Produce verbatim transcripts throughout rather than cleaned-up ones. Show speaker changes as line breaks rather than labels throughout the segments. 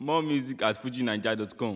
More music at fuji naija dot com.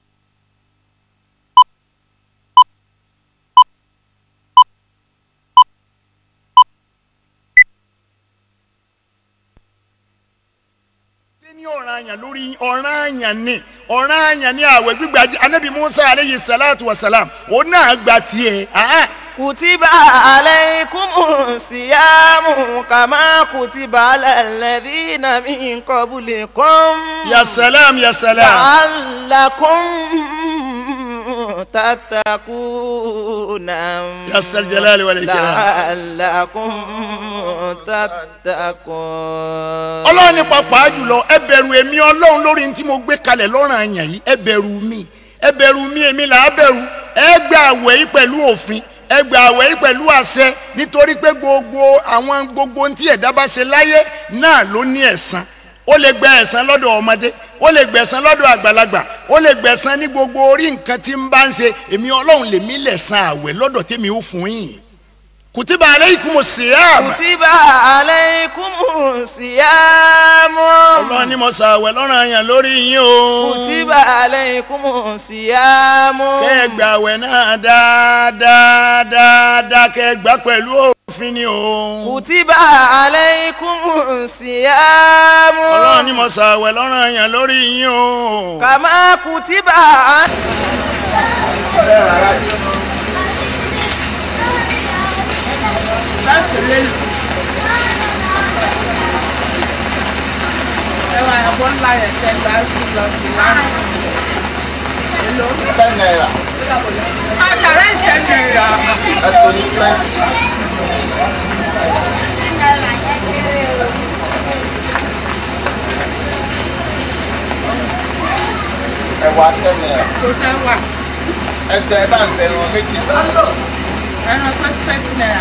ní ọ̀ranyàn lórí ọ̀ranyàn ni ọ̀ranyàn ni àwẹ̀ gbígbà Ànábì Musa aleyhi salatu wa salam ó náà gba tiẹ̀.
kutiba alaykumu siyamu kama kutiba alal ladhina min qablikum.
ya salam ya salam.
la'allakum tattaquna.
ya sal jalali wal ikram.
la'allakum tattaqun.
Ọlọ́run ní pàápàá jùlọ ẹ bẹ̀rù èmi Ọlọ́run lórí ní tí mo gbé kalẹ̀ lọ́ranyàn yìí ẹ bẹ̀rù mi ẹ bẹ̀rù mi èmi là á bẹ̀rù ẹ gba àwẹ̀ yìí pẹ̀lú òfin ẹ gba àwẹ̀ yìí pẹ̀lú àṣẹ nítorí pé gbogbo àwọn gbogbo tí ẹ̀dá bá ṣe láyé náà ló ní ẹ̀san ó lè gba ẹ̀san lọ́dọ̀ ọmọdé ó lè gbẹ̀san lọ́dọ̀ àgbàlagbà ó lè gbẹ̀san ní gbogbo orí nǹkan tí ń bá ń ṣe èmi Ọlọ́run lèmi lẹ̀san àwẹ̀ lọ́dọ̀ tèmi ó fún yín. kutiba alaykumu siyam.
kutiba alaykumu siyam.
Allah ni mo ṣàwẹ̀ lọ́ranyàn lórí yín o.
kutiba alaykumu siyam.
kẹ́ ẹ gbà àwẹ̀ náà dáadáa dáadáa kẹ́ ẹ gbà pẹ̀lú òfin ni o.
kutiba alaykumu siyam.
Allah ni mo ṣàwẹ̀ lọ́ranyàn lórí yín o.
kama kutiba.
Ẹwà ẹ̀bọ́n ńlá yẹn tẹ́ gbà sí lọ sí lánàá. Èlò.
ten naira.
Àtàrà ìṣẹ́ naira.
Ẹ̀sọ́ ní twenty. Ẹ̀wà ten naira.
Kò sẹ́ wà.
Ẹ̀tẹ̀ bá ń tẹ̀lé wọn méjì sí.
Ẹran twenty twenty naira.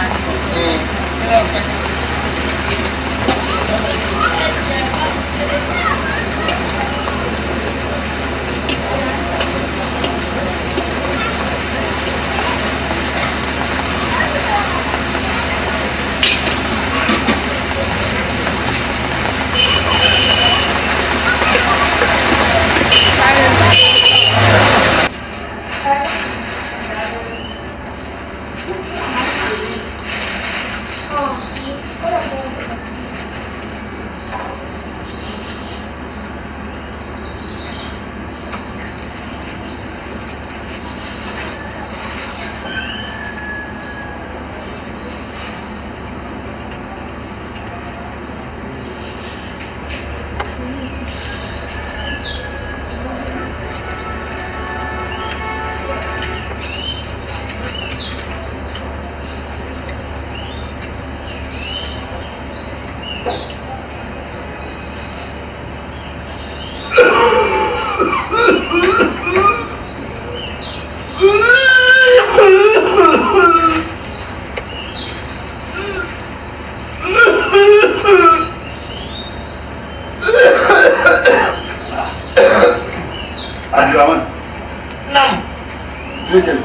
Abdulrahman.
Nam.
Listen.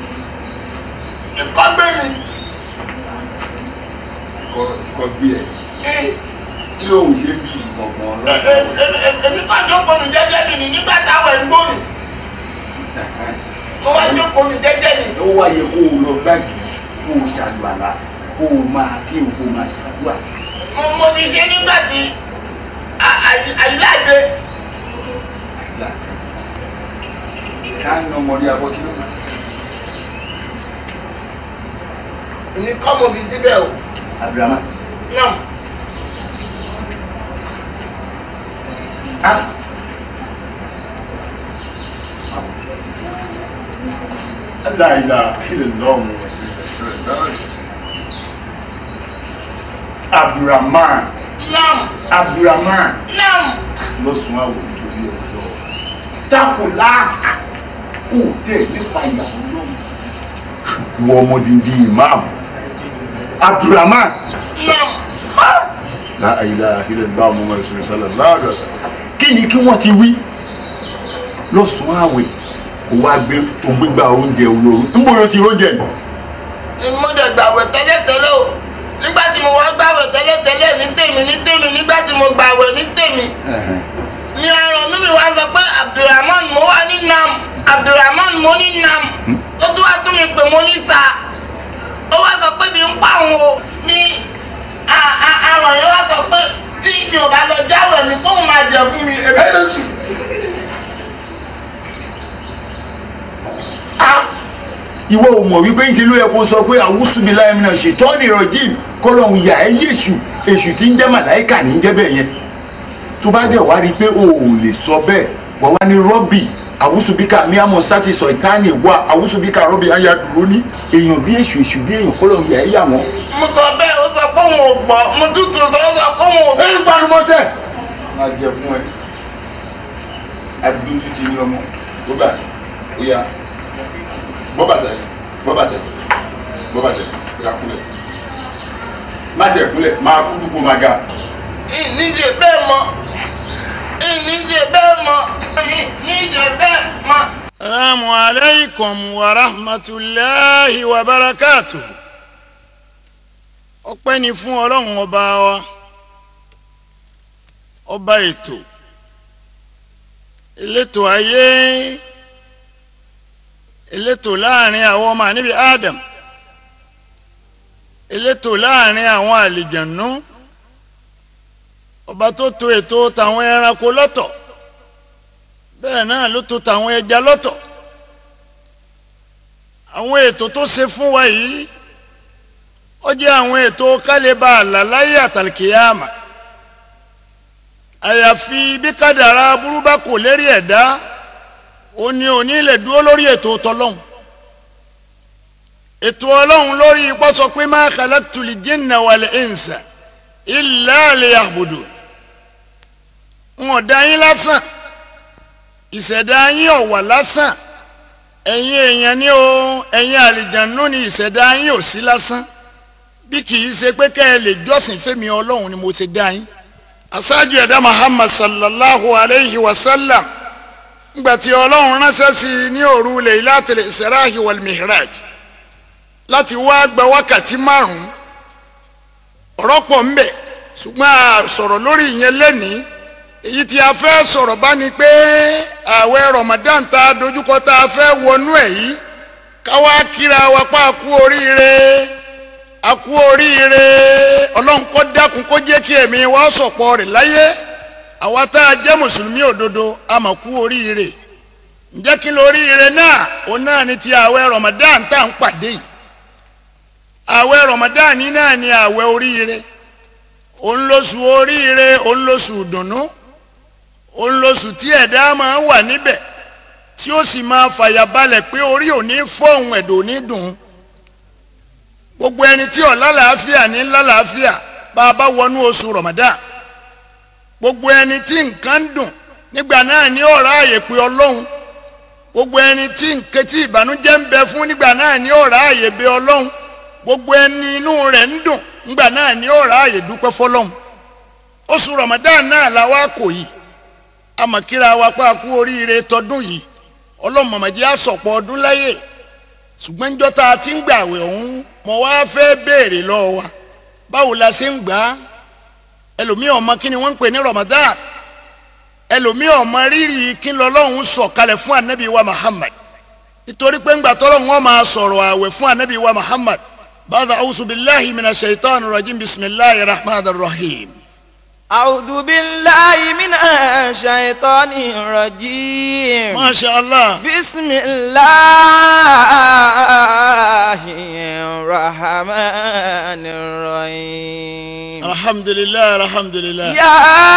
Nǹkan gbé mi.
Kọ kọ bí ẹ. Kí ló ń ṣe bí ìgbọ̀ngàn lọ?
Èmi kọ́ jókòó mi jẹ́jẹ́ mi ní nígbà táwọn ẹ̀ ń gbóni. Mo wá jókòó mi jẹ́jẹ́ mi.
Ó wáyé kó o lọ gbàgbé kó o ṣàlùwàlá kó o máa kí o kó o máa ṣàdúrà.
Mo mo ti ṣe nígbà tí àyíláde.
Àyíláde. Ká ń ọmọdé abọ́ kí ló máa.
Èmi kọ́ mo fi síbẹ̀ o.
Abdulrahman.
Nam.
Ah. La ilaha illallah Abdulrahman.
Nam.
Abdulrahman.
Nam.
Lọ sùn àwọn òṣèlú ọ̀dọ́. Tákùlá kò dé nípa ìyàwó náà. Wọ ọmọdéndín ìmáàmù. Abdulrahman.
Nam.
La ilaha illallah Muhammad sallallahu alaihi wasallam. Kí ni kí wọ́n ti wí? Lọ sùn àwẹ̀. Ó wá gbé ògbégbà oúnjẹ olóró. Ń bọ̀ ló ti oúnjẹ.
Mo dẹ̀ gbàwẹ̀ tẹ́lẹ̀tẹ́lẹ̀ o. Nígbà tí mo wá gbàwẹ̀ tẹ́lẹ̀tẹ́lẹ̀ ní tèmi ní tèmi nígbà tí mo gbàwẹ̀ ní tèmi. Ní ọ̀rọ̀ mímí wá
wọ́n sọ pé Abdulrahman mo wà ní nam Abdulrahman mo ní nam ó tún wá tún mi pè mo ní ta ó wá sọ pé bí ń pa òun o ní àwọn yẹn wá sọ pé tí mi ò bá lọ jáwèé mi kóun máa jẹ fún mi.
ìwọ ò mọ̀ wípé ń ṣe ló yẹ kó sọ pé àwùsùnmílá ẹ̀mí náà ṣètọ́ ní ìrọ̀jì kọ́lọ́hún yà ẹ́ yéṣù èṣù tí ń jẹ́ màláìkà ní jẹ́ bẹ́ẹ̀ yẹn tó bá dẹ̀ wá rí i pé o ò lè sọ bẹ́ẹ̀ wà wá ní rọ́bì àwùsùnbíkà miamọ̀ sátì sọ ìtaní wà àwùsùnbíkà rọ́bì ayádùró ní èèyàn bí èṣù èṣù bí èèyàn kọ́lọ́hún yà ẹ́ yà wọ́n.
mo sọ bẹ́ẹ̀ ó sọ pé òun ò gbọ́ mo dúdú sọ ó sọ pé òun ò gbọ́.
ẹ ń panu mọ́sẹ̀. máa jẹ fún ẹ adúdú ti ní ọmọ ó gbà ó yá bọ́ bàtà yìí bọ́ bàtà yìí bọ́ bàtà yìí ó yá kúnlẹ̀ má tẹ̀ kúnlẹ̀ máa kúrú kó máa ga.
ìníjẹ bẹ́ẹ̀ mọ́ ìníjẹ bẹ́ẹ̀ mọ́ ìníjẹ bẹ́ẹ̀ mọ́.
Assalamu alaikum wa rahmatulahi wa barakatuh. Ọpẹ́ ni fún Ọlọ́run ọba wa ọba ètò elétò ayé elétò láàrin àwọn ọmọ ànábì Adam elétò láàrin àwọn àlìjànú ọba tó tò ètò tàwọn ẹranko lọ́tọ̀ bẹ́ẹ̀ náà ló tò tàwọn ẹja lọ́tọ̀ àwọn ètò tó ṣe fún wa yìí ó jẹ́ àwọn ètò kálíbà àlàláyé àtàlìkìyàmà àyàfi bí kádàrá burú bá kò lérí ẹ̀dá ó ní òní lè dúró lórí ètò tọlọ́hun ètò ọlọ́hun lórí ipò sọ pé ma khalaqtul jinna wal insa illa liya'budun wọn dá yín lásán ìṣẹ̀dá yín ò wà lásán ẹ̀yin èèyàn ni o ẹ̀yin àlìjànú ni ìṣẹ̀dá yín ò sí lásán bí kì í ṣe pé kẹ́ ẹ lè jọ́sìn fẹ́mi ọlọ́hun ni mo ṣe dá yín aṣáájú ẹ̀dá Muhammad sallallahu alayhi wa sallam ngbàtí ọlọ́run ránṣẹ́ sí i ní òru Laylatul Isra'i wal Mihraj láti wá gba wákàtí márùn-ún ọ̀rọ̀ pọ̀ ńbẹ ṣùgbọ́n a sọ̀rọ̀ lórí ìyẹn lẹ́nìí èyí tí a fẹ́ sọ̀rọ̀ bá ní pé ààwẹ̀ Ramadan tá a dojúkọ tá a fẹ́ wọnú ẹ̀ yìí káwá kíra wa pa àkú oríire àkú oríire ọlọ́run kó dákun kó jẹ́ kí ẹ̀mí wa sọ̀pọ̀ rẹ̀ láyé àwa tá a jẹ́ mùsùlùmí òdodo a mà kú oríire ǹjẹ́ kí lóríire náà òun náà ni ti ààwẹ̀ Ramadan tá à ń pàdé yìí ààwẹ̀ Ramadan ní náà ni ààwẹ̀ oríire òun lóṣù oríire òun lóṣù dùnnú òun lóṣù tí ẹ̀dá máa wà níbẹ̀ tí ó sì máa fàyàbalẹ̀ pé orí òní fọ́ọ̀hún ẹ̀dọ̀ òní dùn gbogbo ẹni tí ó lálàáfíà ní lálàáfíà bá a bá wọnú oṣù Ramadan gbogbo ẹni tí nǹkan ń dùn nígbà náà ní ó ráàyè pé Ọlọ́hun gbogbo ẹni tí nǹkan tí ìbànújẹ́ ń bẹ fún nígbà náà ní ó ráàyè bẹ Ọlọ́hun gbogbo ẹni inú rẹ̀ ń dùn nígbà náà ní ó ráàyè dúpẹ́ fọ́lọ́hun oṣù Ramadan náà la wá kò yìí amakira wa pa kú oríire tọdún yìí Ọlọ́hun mọ̀mọ́jẹ́ àsọ̀pọ̀ ọdún láyé ṣùgbọ́n níjọ́ tá a ti ń gbààwẹ̀ ọ̀hún mo wá fẹ́ béèrè lọ́wọ́ wa báwo la ṣe ń gbà á ẹlòmíì ọmọ kí ni wọ́n ń pè ní Ramadan ẹlòmíì ọmọ rírì kí lọ́lọ́hun sọ̀kalẹ̀ fún anabi wa Muhammad nítorí pé ńgbà tọ́lọ́hun wọn máa sọ̀rọ̀ àwẹ̀ fún anabi wa Muhammad ba'da a'udhu billahi minash shaitani rajim bismillahir rahmanir rahim.
أعوذ بالله من الشيطان الرجيم
ما شاء الله
بسم الله الرحمن الرحيم
الحمد لله الحمد لله
يا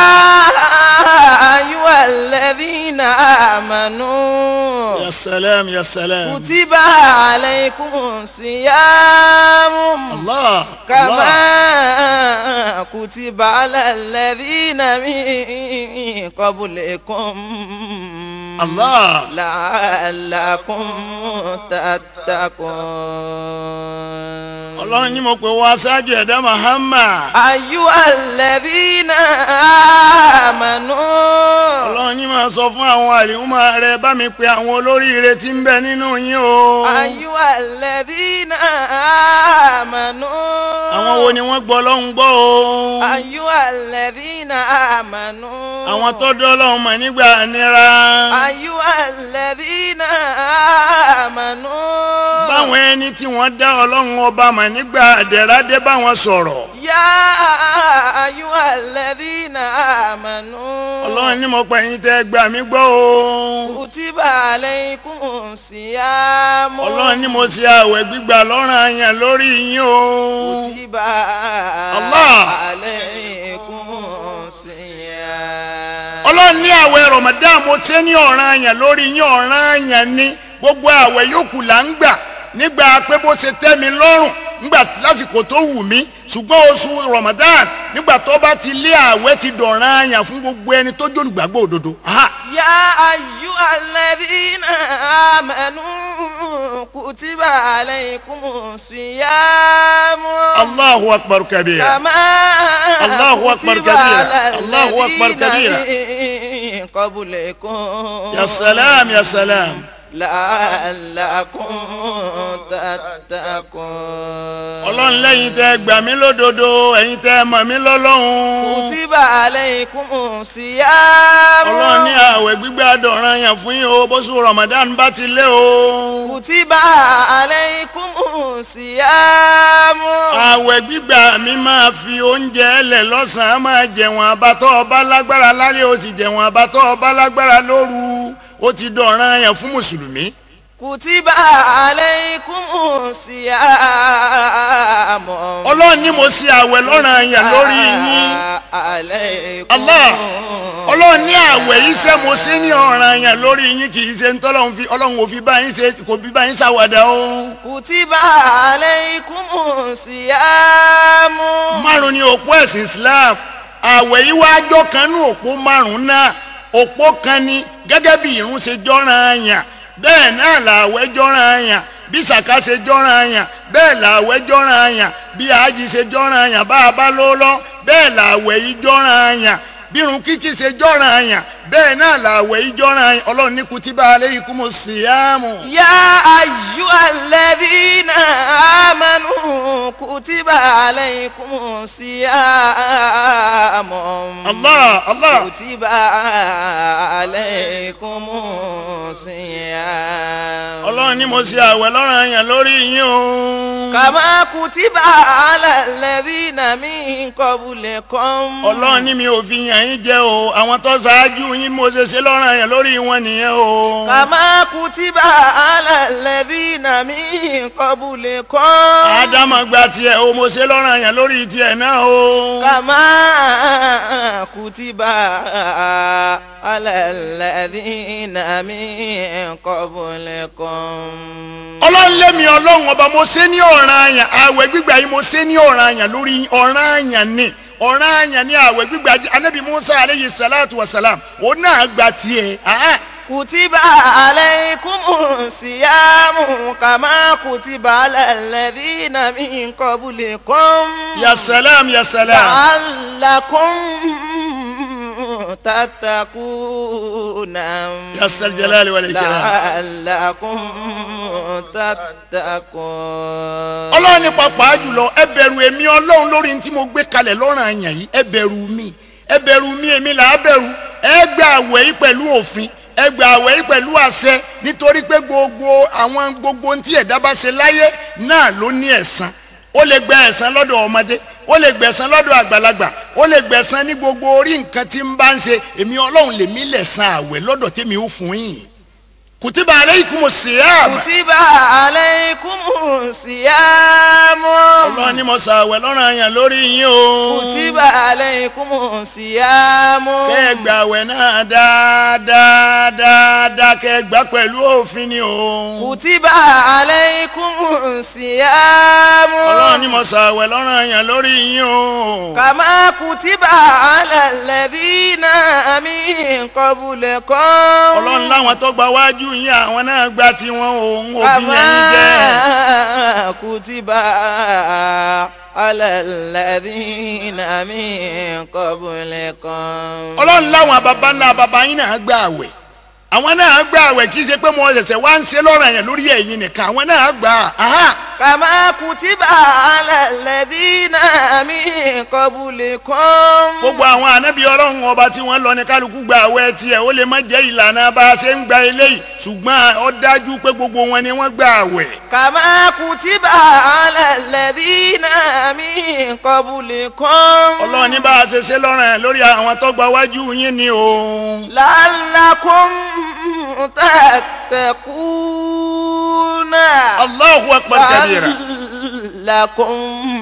أيها الذين آمنوا
يا سلام يا سلام
كتب عليكم الصيام
الله
كما
الله
كتب على الذين من قبلكم
الله
لعلكم تتقون
ọlọ́run ní mo pè wá aṣáájú ẹ̀dá Muhammad.
ayyuhal ladhina amanu.
ọlọ́run ní máa sọ fún àwọn àlùmọ́ rẹ bá mi pe àwọn olóríire tí ń bẹ nínú yín o.
ayyuhal ladhina amanu.
àwọn wo ni wọ́n gbọ́ ọlọ́run gbọ́ o.
ayyuhal ladhina amanu.
àwọn tó dọ́ ọlọ́run mọ̀ nígbà nira.
ayyuhal ladhina amanu.
báwọn ẹni tí wọ́n dá ọlọ́run ọba mọ̀ nígbà àdẹ̀rà dé bá wọn sọ̀rọ̀.
ya ayyuhal ladhina amanu.
ọlọ́run ní mo pè yín tẹ́ gbà mí gbọ́ o.
kutiba alaykumus siyam.
ọlọ́run ní mo ṣe àwẹ̀ gbígbà lọ́ranyàn lórí yín o.
kutiba
Allah.
alaykumus siyam.
ọlọ́run ní àwẹ̀ Ramadan mo ṣe ní ọ̀ranyàn lórí yín ọ̀ranyàn ní gbogbo àwẹ̀ yòókù là ń gbà nígbà pé bó ṣe tẹ́ mi lọ́rùn nígbà lásìkò tó wù mí ṣùgbọ́n oṣù Ramadan nígbà tó bá ti lé àwẹ̀ ti dọ̀ranyàn fún gbogbo ẹni tó jólùgbàgbọ́ òdodo.
ya ayyuhal ladhina amanu kutiba alaykumus siyam.
Allahu akbar kabira.
kama
Allahu akbar kabira. Allahu akbar kabira.
qablikum.
Ya salam ya salam.
la'allakum tattaqun.
ọlọ́run lẹ́yìn tẹ́ gbà mí lódodo ẹ̀yin tẹ́ mọ̀ mí lọ́lọ́run.
kutiba alaykumus siyam.
ọlọ́run ní àwẹ̀ gbígbà dọ̀ranyàn fún yín o bóṣù Ramadan bá ti lé o.
kutiba alaykumus siyam.
àwẹ̀ gbígbà mi máa fi oúnjẹ ẹlẹ̀ lọ́sàn-án máa jẹ̀wọ̀n àbátọ́ ọba lágbára lálẹ́ ó sì jẹ̀wọ̀n àbátọ́ ọba lágbára lóru ó ti dọ̀ranyàn fún mùsùlùmí.
kutiba alaykumus siyam.
ọlọ́run ní mo ṣe àwẹ̀ lọ́ranyàn lórí yín. Allah. ọlọ́run ní àwẹ̀ yìí ṣe mo ṣe ní ọ̀ranyàn lórí yín kì í ṣe ń tọ́lọ́run fi ọlọ́run ò fi bá yín ṣe kò fi bá yín ṣàwàdà o.
kutiba alaykumus siyam.
márùn ni òpó ẹ̀sìn Islam àwẹ̀ yìí wá jọ kan ní òpó márùn náà òpó kan ni gẹ́gẹ́ bí irun ṣe jọ́ranyàn bẹ́ẹ̀ náà làwẹ̀ jọ́ranyàn bí sàká ṣe jọ́ranyàn bẹ́ẹ̀ làwẹ̀ jọ́ranyàn bí àájì ṣe jọ́ranyàn bá a bá ló lọ bẹ́ẹ̀ làwẹ̀ yìí jọ́ranyàn bí irun kíkí ṣe jọ́ranyàn bẹ́ẹ̀ náà làwẹ̀ yìí jọ́ranyàn ọlọ́run ní kutiba alaykumus siyamu.
ya ayyuhal ladhina amanu kutiba alaykumus siyam.
Allah Allah.
kutiba alaykumus siyam.
ọlọ́run ní mo ṣe àwẹ̀ lọ́ranyàn lórí yín o.
kama kutiba alal ladhina min qablikum.
ọlọ́run ní mi ò fi yàn yín jẹ o àwọn tó ṣáájú yín mo ṣe ṣe lọ́ranyàn lórí wọn nìyẹn o.
kama kutiba alal ladhina min qablikum.
ádámù gba tiẹ̀ o mo ṣe lọ́ranyàn lórí tiẹ̀ náà o.
kama kutiba alal ladhina min qablikum.
ọlọ́run lémi ọlọ́run ọba mo ṣe ní ọ̀ranyàn àwẹ̀ gbígbà yìí mo ṣe ní ọ̀ranyàn lórí ọ̀ranyàn ni ọ̀ranyàn ni àwẹ̀ gbígbà anabi Musa aleyhi salatu wa salam òun náà gba tiẹ̀.
kutiba alaykumus siyamu kama kutiba alal ladhina min qablikum.
ya salam ya salam.
la'allakum tattaquna.
ya sal jalali wal ikram.
la'allakum tattaqun.
ọlọ́run ní pàápàá jùlọ ẹ bẹ̀rù èmi ọlọ́run lórí ní tí mo gbé kalẹ̀ lọ́ranyàn yìí ẹ bẹ̀rù mi ẹ bẹ̀rù mi èmi là á bẹ̀rù ẹ gba àwẹ̀ yìí pẹ̀lú òfin ẹ gba àwẹ̀ yìí pẹ̀lú àṣẹ nítorí pé gbogbo àwọn gbogbo ohun tí ẹ̀dá bá ṣe láyé náà ló ní ẹ̀san ó lè gba ẹ̀san lọ́dọ̀ ọmọdé ó lè gbẹ̀san lọ́dọ̀ àgbàlagbà ó lè gbẹ̀san ní gbogbo orí nǹkan tí ń bá ń ṣe èmi ọlọ́run lèmi lẹ̀san àwẹ̀ lọ́dọ̀ tèmi ó fún yín. kutiba alaykumus siyam.
kutiba alaykumus siyam.
ọlọ́run ní mo ṣàwẹ̀ lọ́ranyàn lórí yín o.
kutiba alaykumus siyam.
kẹ́ ẹ gbà àwẹ̀ náà dáadáa dáadáa kẹ́ ẹ gbà pẹ̀lú òfin ni o.
kutiba alaykumus siyam.
ọlọ́run ní mo ṣàwẹ̀ lọ́ranyàn lórí yín o.
kama kutiba alal ladhina min qablikum.
ọlọ́run láwọn tó gba wájú yín àwọn náà gba tiwọn òun òbí yẹn jẹ́.
kama kutiba ala alladhina min qablikum.
ọlọ́run láwọn baba ńlá baba yín náà gba àwẹ̀ àwọn náà gba àwẹ̀ kì í ṣe pé mo ṣẹ̀ṣẹ̀ wá ń ṣe lọ́rọ̀ yẹn lórí ẹ̀yin nìkan àwọn náà gba.
kama kutiba ala alladhina min qablikum.
gbogbo àwọn ànábì ọlọ́run ọba tí wọ́n lọ ní kálukú gba àwẹ̀ tiẹ̀ ó lè má jẹ́ ìlànà bá a ṣe ń gba eléyìí ṣùgbọ́n ó dájú pé gbogbo wọn ni wọ́n gba àwẹ̀.
kama kutiba ala alladhina min qablikum.
ọlọ́run ní bá a ṣe ṣe lọ́rọ̀ yẹn lórí àwọn tó gba wájú yín ni o.
la'allakum tattaquna.
Allahu akbar kabira.
la'allakum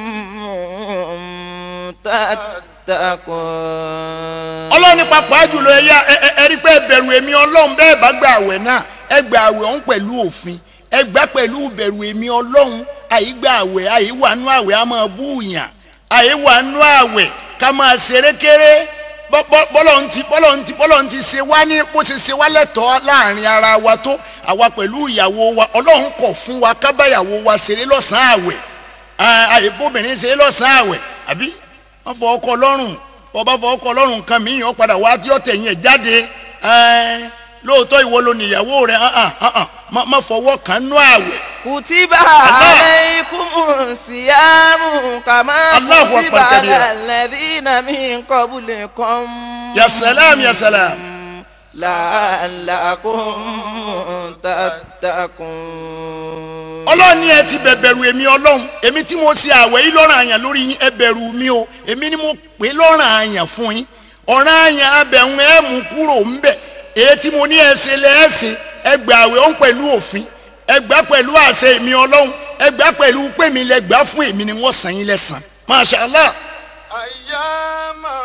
tattaqun.
ọlọ́run ní pàápàá jùlọ ẹ̀yà ẹ̀rí pé bẹ̀rù èmi ọlọ́run bẹ́ẹ̀ bá gba àwẹ̀ náà ẹ gba àwẹ̀ ọ̀hún pẹ̀lú òfin ẹ gbà pẹ̀lú bẹ̀rù èmi ọlọ́run àyígbà àwẹ̀ àyíwànú àwẹ̀ á máa búùyàn àyíwànú àwẹ̀ ká máa ṣeré kéré bọ́lọ̀ ti bọ́lọ̀ ti bọ́lọ̀ ti ṣe wá ní bó ṣe ṣe wá lẹ́tọ̀ọ́ láàrin ara wa tó àwa pẹ̀lú ìyàwó wa ọlọ́run kọ̀ fún wa ká bá ìyàwó wa ṣeré lọ́sàn-án àwẹ̀ àyèbóbìnrin ṣeré lọ́sàn-án àwẹ̀ àbí wọ́n fọ ọkọ lọ́rùn ọba fọ ọkọ lọ́rùn kan mìíràn padà wá kí ọ̀tẹ̀yìn ẹ̀ jáde lóòótọ́ ìwọ ló níyàwó rẹ̀ má fọwọ́ kan nú àwẹ̀.
kutiba alaykum siyamu kama kutiba ala alladhina min qablikum.
ya salam ya salam.
la'allakum tattaqun.
ọlọ́run ní ẹ ti bẹ̀bẹ̀rù èmi ọlọ́run èmi tí mo ṣe àwẹ̀ yìí lọ́ràn àyàn lórí yín ẹ bẹ̀rù mi o èmi ni mo pè lọ́ràn àyàn fún yín ọ̀ràn àyàn abẹ̀hún ẹ̀ mú kúrò ńbẹ̀ èyí tí mo ní ẹ ṣe lẹ́ ẹ ṣe ẹ gbà àwẹ̀ ọ̀hún pẹ̀lú òfin ẹ gbà pẹ̀lú àṣẹ èmi ọlọ́run ẹ gbà pẹ̀lú pé mi lẹ gbà fún èmi ni wọ́n san yín lẹ́san Masha Allah.
ayyama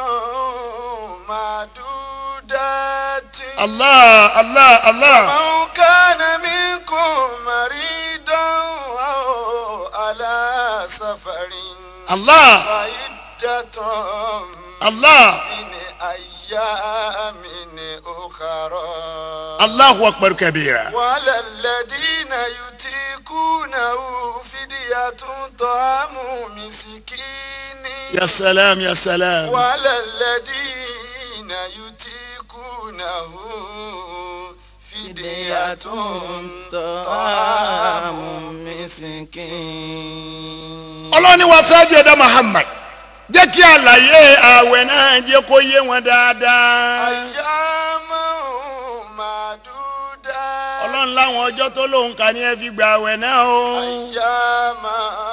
madudati.
Allah Allah Allah.
man kana minkum maridan aw ala safarin.
Allah.
fa iddatun
Allah.
min ayyamin ukhra.
Allahu akbar kabira.
wala alladhina yutikunahu fidyatun ta'amu miskini.
Ya salam ya salam.
wala alladhina yutikunahu fidyatun ta'amu miskin.
ọlọ́ni wa sáájú ẹ̀dá Muhammad jẹ́ kí àlàyé àwẹ̀ náà jẹ́ kó yé wọn dáadáa.
ayyama maduda.
ọlọ́run láwọn ọjọ́ tó lóun kà ní ẹ fi gba àwẹ̀ náà o.
ayyama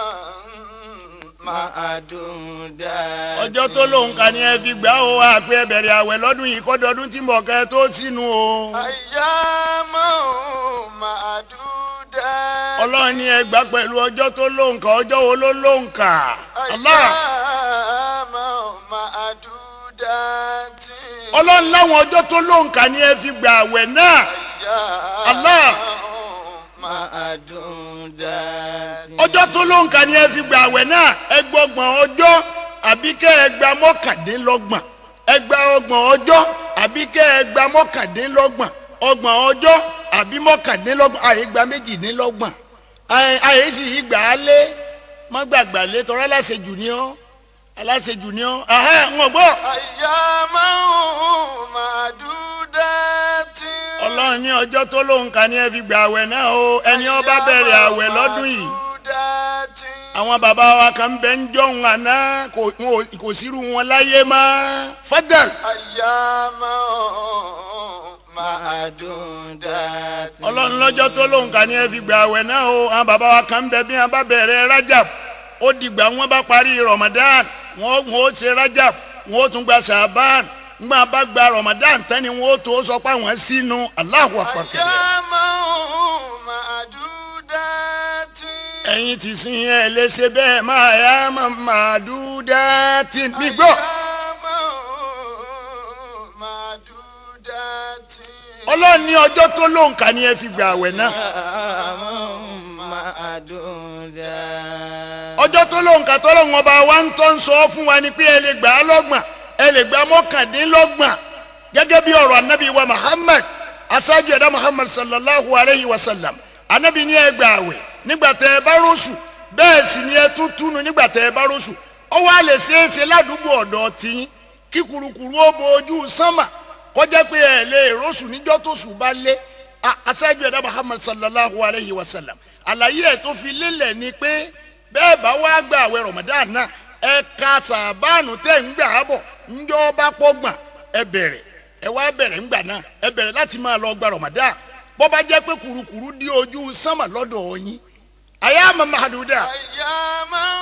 maduda.
ọjọ́ tó lóun kà ní ẹ fi gbà ó àpé ẹ bẹ̀rẹ̀ àwẹ̀ lọ́dún yìí kọ́dọọdún tí mọ̀ kẹ́ tó sínú o.
ayyama maduda.
ọlọ́run ní ẹ gbà pẹ̀lú ọjọ́ tó lóun kà ọjọ́ wo ló lóun kà. Allah.
ayyama maduda.
ọlọ́run láwọn ọjọ́ tó lóun kà ní ẹ fi gba àwẹ̀ náà. Allah.
maduda.
ọjọ́ tó lóun kà ní ẹ fi gba àwẹ̀ náà ẹ gbọ́gbọ̀n ọjọ́ àbí kẹ́ ẹ gba mọ́kàndínlọ́gbọ̀n ẹ gba ọgbọ̀n ọjọ́ àbí kẹ́ ẹ gba mọ́kàndínlọ́gbọ̀n ọgbọ̀n ọjọ́ àbí mọ́kàndínlọ́gbọ̀n àyè gba méjìdínlọ́gbọ̀n àyè sì yí gbà á lé má gbàgbà lé tọ́ra aláṣejù ni ọ́ aláṣejù ni ọ́ ń gbọ́.
ayyama madudati.
ọlọ́run ní ọjọ́ tó lóun kà ní ẹ fi gba àwẹ̀ náà o ẹni ó bá bẹ̀rẹ̀ àwẹ̀ lọ́dún yìí. àwọn bàbá wa kan bẹ ń jọ̀hún àná kò sírú wọn láyé mọ́. fadal.
ayyama madudati.
ọlọ́run lọ́jọ́ tó lóun kà ní ẹ fi gba àwẹ̀ náà o àwọn bàbá wa kan bẹ bí wọn bá bẹ̀rẹ̀ rajab ó dìgbà wọn bá parí ramadan wọn ò ṣe rajab wọn ó tún gba shaban ngbà bá gba ramadan tán ni wọn ó tó sọ pé àwọn sínú Allahu akbar.
ayyama madudati.
ẹ̀yin ti sin ẹ léṣe bẹ́ẹ̀ máa yá máa dúdá tí mi gbọ́.
ayyama madudati.
ọlọ́run ní ọjọ́ tó lóun kà ní ẹ fi gba àwẹ̀ náà. ọjọ́ tó lóun kà tó lóun ọba wa ń tọ́ ń sọ fún wa ni pé ẹ lè gbà á lọ́gbọ̀n ẹ lè gbà mọ́kàndínlọ́gbọ̀n gẹ́gẹ́ bí ọ̀rọ̀ anabi wa Muhammad aṣáájú ẹ̀dá Muhammad sallallahu alayhi wa sallam anabi ní ẹ gbà àwẹ̀ nígbà tẹ́ ẹ bá rọ́ṣù bẹ́ẹ̀ sì ni ẹ tún túnu nígbà tẹ́ ẹ bá rọ́ṣù ó wá lè ṣeé ṣe ládùúgbò ọ̀dọ̀ tiyín kí kurukuru ó bo ojú sánmà kọjá pé ẹ lè rọ́ṣù níjọ́ tó ṣù bá lé aṣáájú ẹ̀dá Muhammad sallallahu alayhi wa sallam àlàyé ẹ̀ tó fi lélẹ̀ ni pé bẹ́ẹ̀ bá wá gba àwẹ̀ Ramadan náà ẹ ka sàbáànù tẹ́ ń gbà á bọ̀ ńjọ́ bá pọ́gbọ̀n ẹ bẹ̀rẹ̀ ẹ wá bẹ̀rẹ̀ ńgbà náà ẹ bẹ̀rẹ̀ láti máa lọ gba Ramadan bó bá jẹ́ pé kurukuru di ojú sánmà lọ́dọ̀ yín ayama mahaduda
ayyaman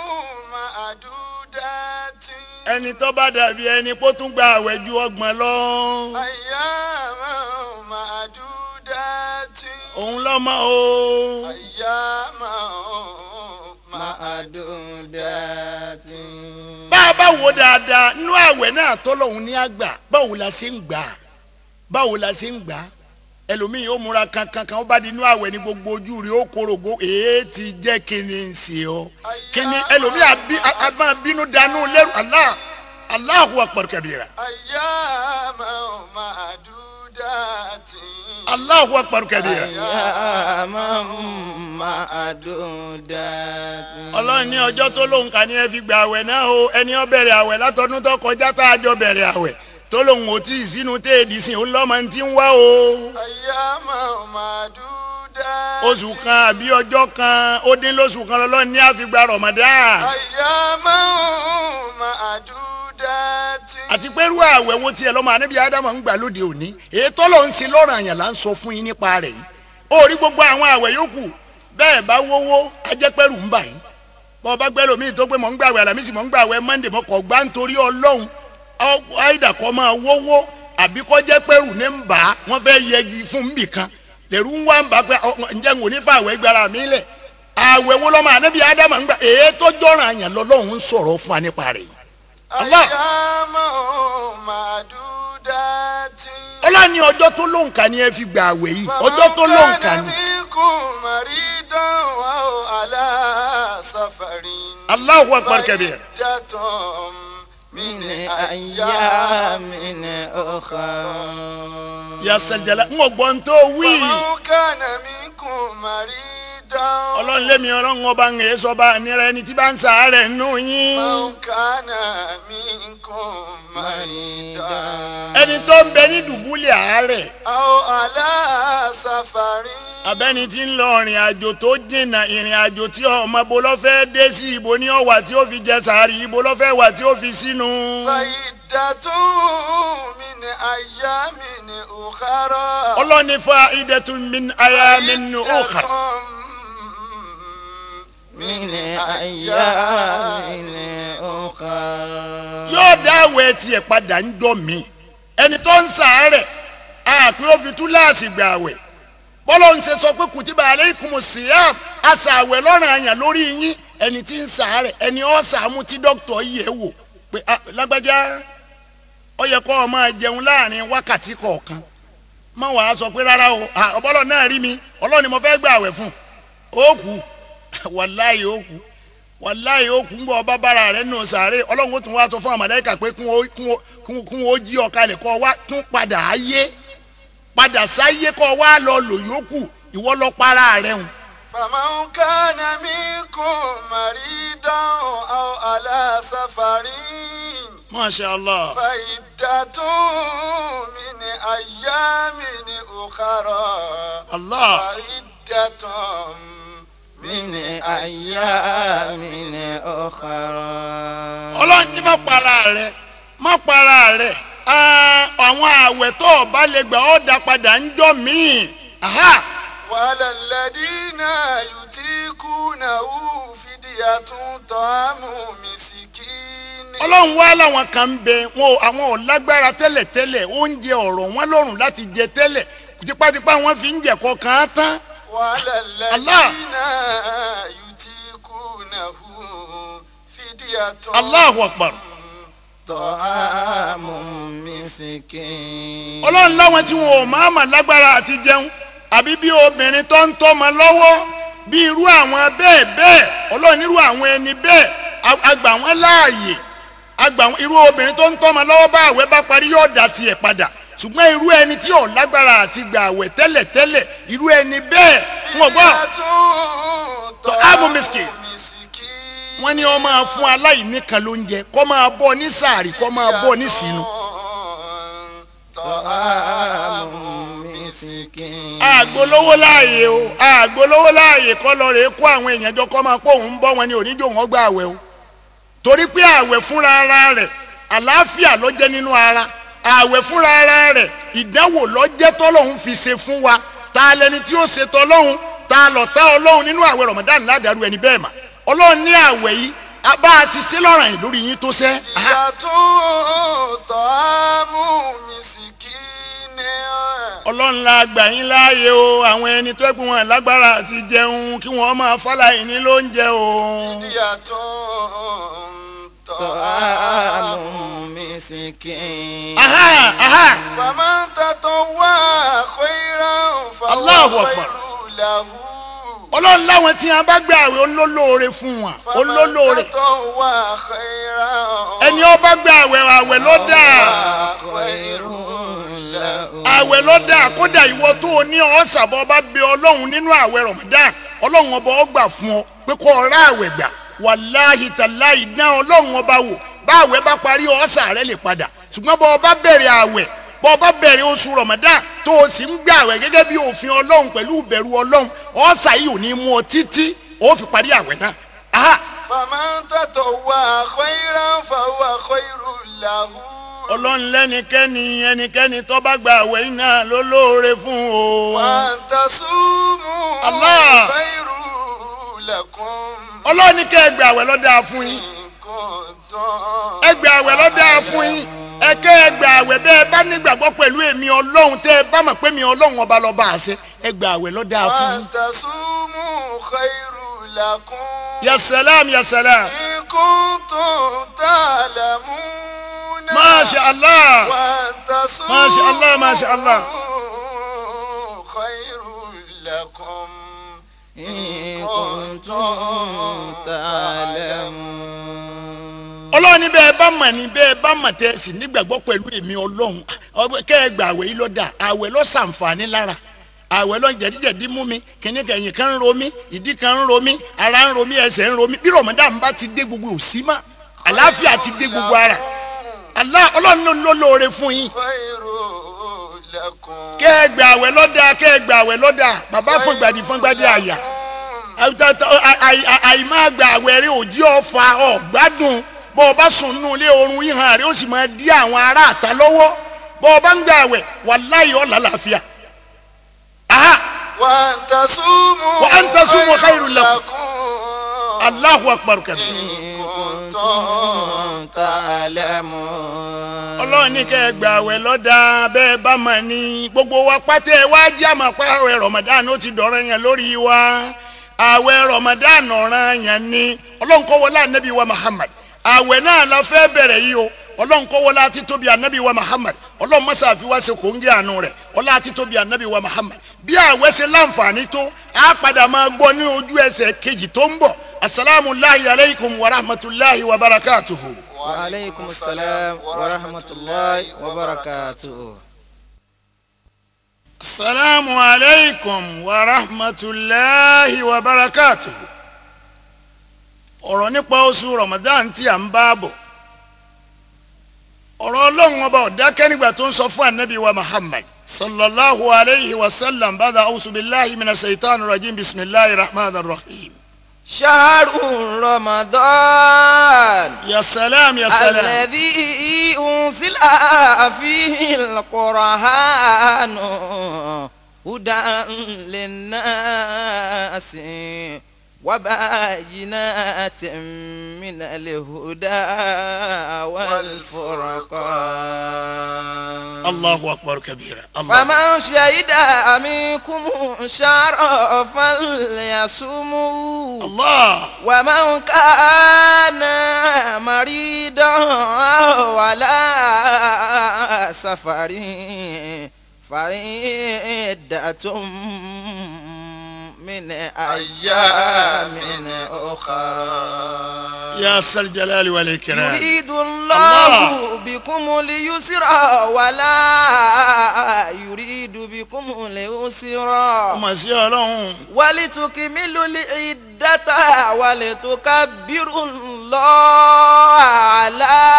ma'dudatin.
ẹni tó bá dàbí ẹni kó tún gba àwẹ̀ ju ọgbọ̀n lọ
ayyaman ma'dudatin.
òun lọ́mọ o
ayyaman
ma'dudatin.
bá a bá wo dáadáa nínú àwẹ̀ náà tọ́lọ́hún ní àgbà báwo la ṣe ń gbà báwo la ṣe ń gbà ẹlòmíì ó múra kankankan ó bá di inú àwẹ̀ ní gbogbo ojú rẹ̀ ó korogo èé ti jẹ́ kíni ń ṣe ọ́ kíni ẹlòmíì a máa bínú dànù lẹ́rù Allah Allahu akbar kabira
ayyaman ma'dudatin.
Allahu akbar kabira
ayyaman ma'dudatin.
ọlọ́run ní ọjọ́ tó lóun kà ní ẹ fi gba àwẹ̀ náà o ẹni ó bẹ̀rẹ̀ àwẹ̀ látọdún tó kọjá tá a jọ bẹ̀rẹ̀ àwẹ̀ tó lóun ò tí ì sínú téèdì sìn ó lọ́mọ tí ń wá o
ayyaman ma'dudatin.
oṣù kan àbí ọjọ́ kan ó dín lóṣù kan lọ́lọ́run ní àfìgbà Ramadan
ayyaman ma'dudatin.
àti pé irú àwẹ̀ wo tiẹ̀ lọ́mọ ànábì Ádámù ń gbà lóde òní èyí tó lóun ṣe lọ́rọ̀ àyàn là ń sọ fún yín nípa rẹ̀ yìí ó rí gbogbo àwọn àwẹ̀ yòókù bẹ́ẹ̀ bá wówó ajẹ́pẹ́rù ń bà yín bọ́ ọba gbẹ́ lómi tó pé mọ̀ ń gbàwẹ̀ Àlàmísì mọ̀ ń gbàwẹ̀ Monday mọ̀ kọ̀ gbá nítorí Ọlọ́run àìdà kọ́ máa wówó àbí kọ́ jẹ́ pẹ́rù ní ń bà á wọ́n fẹ́ yẹgi fún mi kan lẹ́rù ń wá ń bà pé ǹjẹ́ ń wò ní fún àwẹ̀ gbára mi lẹ̀ àwẹ̀ wo lọ́mọ ànábì Ádámù ń gbà èyí tó jọ̀ràn àyàn lọ́lọ́run ń sọ̀rọ̀ fún wa nípa rẹ̀ yìí Allah
ayyaman ma'dudatin.
ọlọ́ni ọjọ́ tó lóǹkà ni ẹ fi gbà àwẹ̀ yìí ọjọ́ tó lóǹkà ni.
minkum maridan aw ala safarin.
Allahu akbar kabir.
fa'iddatun min
ayyamin ukhra.
Ya sẹ̀jẹ̀lá ń gbọ́n tó wí.
faman kana minkum maridan.
ọlọ́run lémi ọlọ́run ọba ń yẹ sọ́ba nira ẹni tí bá ń sàárẹ̀ nù yín.
faman kana minkum maridan.
ẹni tó ń bẹ ní dùbúlẹ̀ àárẹ̀.
aw ala safarin.
abẹ́ni tí ń lọ ìrìn àjò tó jìnnà ìrìn àjò tí ọmọ ibo ló fẹ́ dé sí ibo ní ọ̀wà tí ó fi jẹ sàárì ibo ló fẹ́ wà tí ó fi sínú.
fa'iddatun min ayyamin ukhra.
ọlọ́ni fa'idatun min ayamin ukhra.
min ayyamin ukhra.
yóò dá àwẹ̀ tiẹ̀ padà ń jọ mí ẹni tó ń sàárẹ̀ àpé ó fi túláàsì gbà àwẹ̀ bọ́lá ń ṣe sọ pé kùtìbà alaykumus siyam àṣà àwẹ̀ lọ́rùn àyàn lórí yín ẹni tí ń sàárẹ̀ ẹni ó sàmú tí dókítà yẹ̀ wò pé lágbájá ó yẹ kó o máa jẹun láàrin wákàtí kọ̀ọ̀kan má wàá sọ pé rárá o ọbọ̀lọ́ náà rí mi ọlọ́ni mo fẹ́ gbà àwẹ̀ fún ó kú wàláyé ó kú wàláyé ó kú ń bọ̀ ọba bára rẹ̀ nù sàárẹ̀ ọlọ́run ó tún wá sọ fún àmàlẹ́kà pé kún ó jí ọ̀kalẹ̀ kọ́ wá tún padà ayé padà sáyé kọ́ wá lọ lò yókù ìwọ lọ para rẹ̀ hùn.
faman kana minkum maridan aw ala safarin.
Masha Allah.
fa'iddatun min ayyamin ukhra.
Allah.
fa'iddatun
min ayyamin ukhra.
ọlọ́run ní má para rẹ̀ má para rẹ̀ àwọn àwẹ̀ tó o bá lè gbà ọ́ dá padà ń jọ míì.
wala alladhina yutikunahu fidyatun ta'amu miskin.
ọlọ́run wá láwọn kan ń bẹ wọn àwọn ò lágbára tẹ́lẹ̀tẹ́lẹ̀ oúnjẹ ọ̀rọ̀ wọn lọ́rùn láti jẹ tẹ́lẹ̀ tipátipá wọn fi ń jẹ kọ̀ọ̀kan tán.
wala alladhina yutikunahu fidyatun.
Allahu akbar.
ta'amu miskin.
ọlọ́run láwọn tí wọn ò máa mà lágbára àti jẹun àbí bí obìnrin tó ń tọ́mọ lọ́wọ́ bí irú àwọn bẹ́ẹ̀ bẹ́ẹ̀ ọlọ́run irú àwọn ẹni bẹ́ẹ̀ àgbà wọn láàyè àgbà irú obìnrin tó ń tọ́mọ lọ́wọ́ bá àwẹ̀ bá parí yóò dá tiẹ̀ padà ṣùgbọ́n irú ẹni tí ò lágbára àti gbà àwẹ̀ tẹ́lẹ̀tẹ́lẹ̀ irú ẹni bẹ́ẹ̀ wọ́n gbọ́ tọ́ ámú miskin wọ́n ní ó máa fún aláìní kan lóúnjẹ kó máa bọ́ ní sàárì kó máa bọ́ ní sínú. àgbólówó láàyè o àgbólówó láàyè kọ́ lọ rèé kó àwọn èèyàn jọ kọ́ máa pọ̀ òun bọ́ wọn ní oníjó wọn gba àwẹ̀ o torí pé àwẹ̀ fúnra ara rẹ̀ àlàáfíà ló jẹ́ nínú ara àwẹ̀ fúnra ara rẹ̀ ìdánwò ló jẹ́ tọ́lọ́hún fi ṣe fún wa ta lẹni tí ó ṣe tọ́lọ́hún ta lọ tá ọlọ́hún nínú àwẹ̀ Ramadan ládàrú ẹni bẹ́ẹ̀ mà ọlọ́hún ní àwẹ̀ yìí bá a ti ṣe lọ́ràn yìí lórí yín tó ṣẹ́.
ìyàtọ̀ tọ́hámù mìsìkínì.
ọlọ́run la gbà yín láàyè o àwọn ẹni tó ẹ̀gbọ́n wọn lágbára àti jẹun kí wọ́n máa fàlàyé lóúnjẹ o.
ìyàtọ̀
tọ́hámù mìsìkínì.
aha aha.
faman tatawwa khayran
Allahu
fahuwa
Akbar.
khayrun lahu.
ọlọ́run láwọn tí wọn bá gbé àwẹ̀ olólóore fún wọn olólóore
faman tatawwa khayran
ẹni ó bá gbé àwẹ̀ àwẹ̀ ló dáa
khayrun lahu.
àwẹ̀ ló dáa kódà ìwọ tó o ní ọ̀sàbọ̀ bá bẹ ọlọ́run nínú àwẹ̀ Ramadan ọlọ́run ọba ó gbà fún ọ pé kó o rà àwẹ̀ gbà wàláhì tàláhì dán ọlọ́run ọba wò bá àwẹ̀ bá parí ọ̀sà rẹ lè padà ṣùgbọ́n bọ́ ọba bẹ̀rẹ̀ àwẹ̀ bọ́ ọba bẹ̀rẹ̀ oṣù Ramadan tó o sì ń gbé àwẹ̀ gẹ́gẹ́ bí òfin ọlọ́run pẹ̀lú ìbẹ̀rù ọlọ́run ọ̀sà yìí ò ní mú ọ títí ó fi parí àwẹ̀ náà. aha
faman tatawwa khayran fahuwa khayrun lahu.
ọlọ́run lẹ́nikẹ́ni ẹnikẹ́ni tó bá gba àwẹ̀ yìí náà ló lóore fún o.
wa tasumu
Allah.
khayrun lakum.
ọlọ́run ní kẹ́ ẹ gbà àwẹ̀ ló dáa fún yín
kuntum
ẹ gbà àwẹ̀ ló dáa fún yín ẹ kẹ́ ẹ gbà àwẹ̀ bẹ́ẹ̀ bá nígbàgbọ́ pẹ̀lú èmi ọlọ́run tẹ́ ẹ bá mọ̀ pé mi ọlọ́run ọba lọ́ba àṣẹ ẹ gbà àwẹ̀ ló dáa fún
wa
yín.
tasumu khayrun lakum.
ya salam ya salam
in kuntum ta'lamuna.
masha allah
wa tasumu
Masha Allah, Masha Allah.
khayrun lakum.
in kuntum ta'lamun.
ọlọ́run ní bẹ́ẹ̀ bá mọ̀ ní bẹ́ẹ̀ bá mọ̀ tẹ́ ẹ sì nígbàgbọ́ pẹ̀lú èmi ọlọ́run ọ- kẹ́ ẹ gbà àwẹ̀ yìí ló dáa àwẹ̀ ló ṣàǹfààní lára àwẹ̀ ló jẹ̀díjẹ̀dí mú mi kìnìún kẹ̀yìn kan ń ro mí ìdí kan ń ro mí ara ń ro mí ẹsẹ̀ ń ro mí bí Ramadan bá ti dé gbogbo òsì mọ́ àlàáfíà ti dé gbogbo ara Allah ọlọ́run ló ń lò lóore fún yín
khayrun lakum.
kẹ́ ẹ gbà àwẹ̀ ló dáa kẹ́ ẹ gbà àwẹ̀ ló dáa bàbá fún gbàdí fún gbàdí àyà àìmá gbà àwẹ̀ rẹ òjì ọ̀fà ọ̀gbádùn bọ́ ọ bá sùn nù ilé oorun ìhàn rẹ ó sì máa dí àwọn ará àta lọ́wọ́ bọ́ ọ bá ń gbà àwẹ̀ wàláhì ó lálàáfíà. aha
wa an tasumu
Wa an tasumu khayrun lakum.
lakum.
Allahu akbar kabir.
in kuntum
ta'lamun.
ọlọ́run ní kẹ́ ẹ gbà àwẹ̀ lọ́dà bẹ́ẹ̀ bá mà ní gbogbo wa pátá ẹ wá jẹ́ àmọ́ pé àwẹ̀ Ramadan ó ti dọ̀rọ̀ yẹn lórí wa àwẹ̀ Ramadan ọ̀ràn yẹn ni ọlọ́run kó wọlé ànábì wa Muhammad àwẹ̀ náà la fẹ́ bẹ̀rẹ̀ yìí o ọlọ́run kó wọlé àti tóbi ànábì wa Muhammad ọlọ́run mọ́sá àfi wá ṣe kòńgẹ́ àánú rẹ̀ ọlọ́run àti tóbi ànábì wa Muhammad bí àwẹ̀ ṣe láǹfààní tó á padà máa gbọ́ ní ojú ẹsẹ̀ kejì tó ń bọ̀ asalaamu alaykum wa rahmatulahi wa barakatuhu.
wa alaykum salam wa rahmatullahi wa barakatuh.
asalaamu alaykum wa rahmatulahi wa barakatuhu. ọ̀rọ̀ nípa oṣù Ramadan tí a ń bá bọ̀ ọ̀rọ̀ ọlọ́run ọba ọ̀dákẹ́ nígbà tó ń sọ fún anabi wa Muhammad sallallahu alayhi wa sallam bàdà awusubilahi mina shaitan rajim bisimilahi rahman rahim.
shahru ramadan.
ya salam ya salam.
alladhi unzila fihi al-Qur'anu hudan linnasi. وبينات من الهدى والفرقان.
الله أكبر كبيرا. الله.
فمن شهد منكم شهر فليصوموا.
الله.
ومن كان مريضا ولا سفر فعدة من أيام أخرى
يا ذا الجلال والإكرام.
يريد الله بكم اليسر ولا يريد بكم العسر
ọmọ sí ọlọ́run.
ولتكملوا العدة ولتكبروا الله على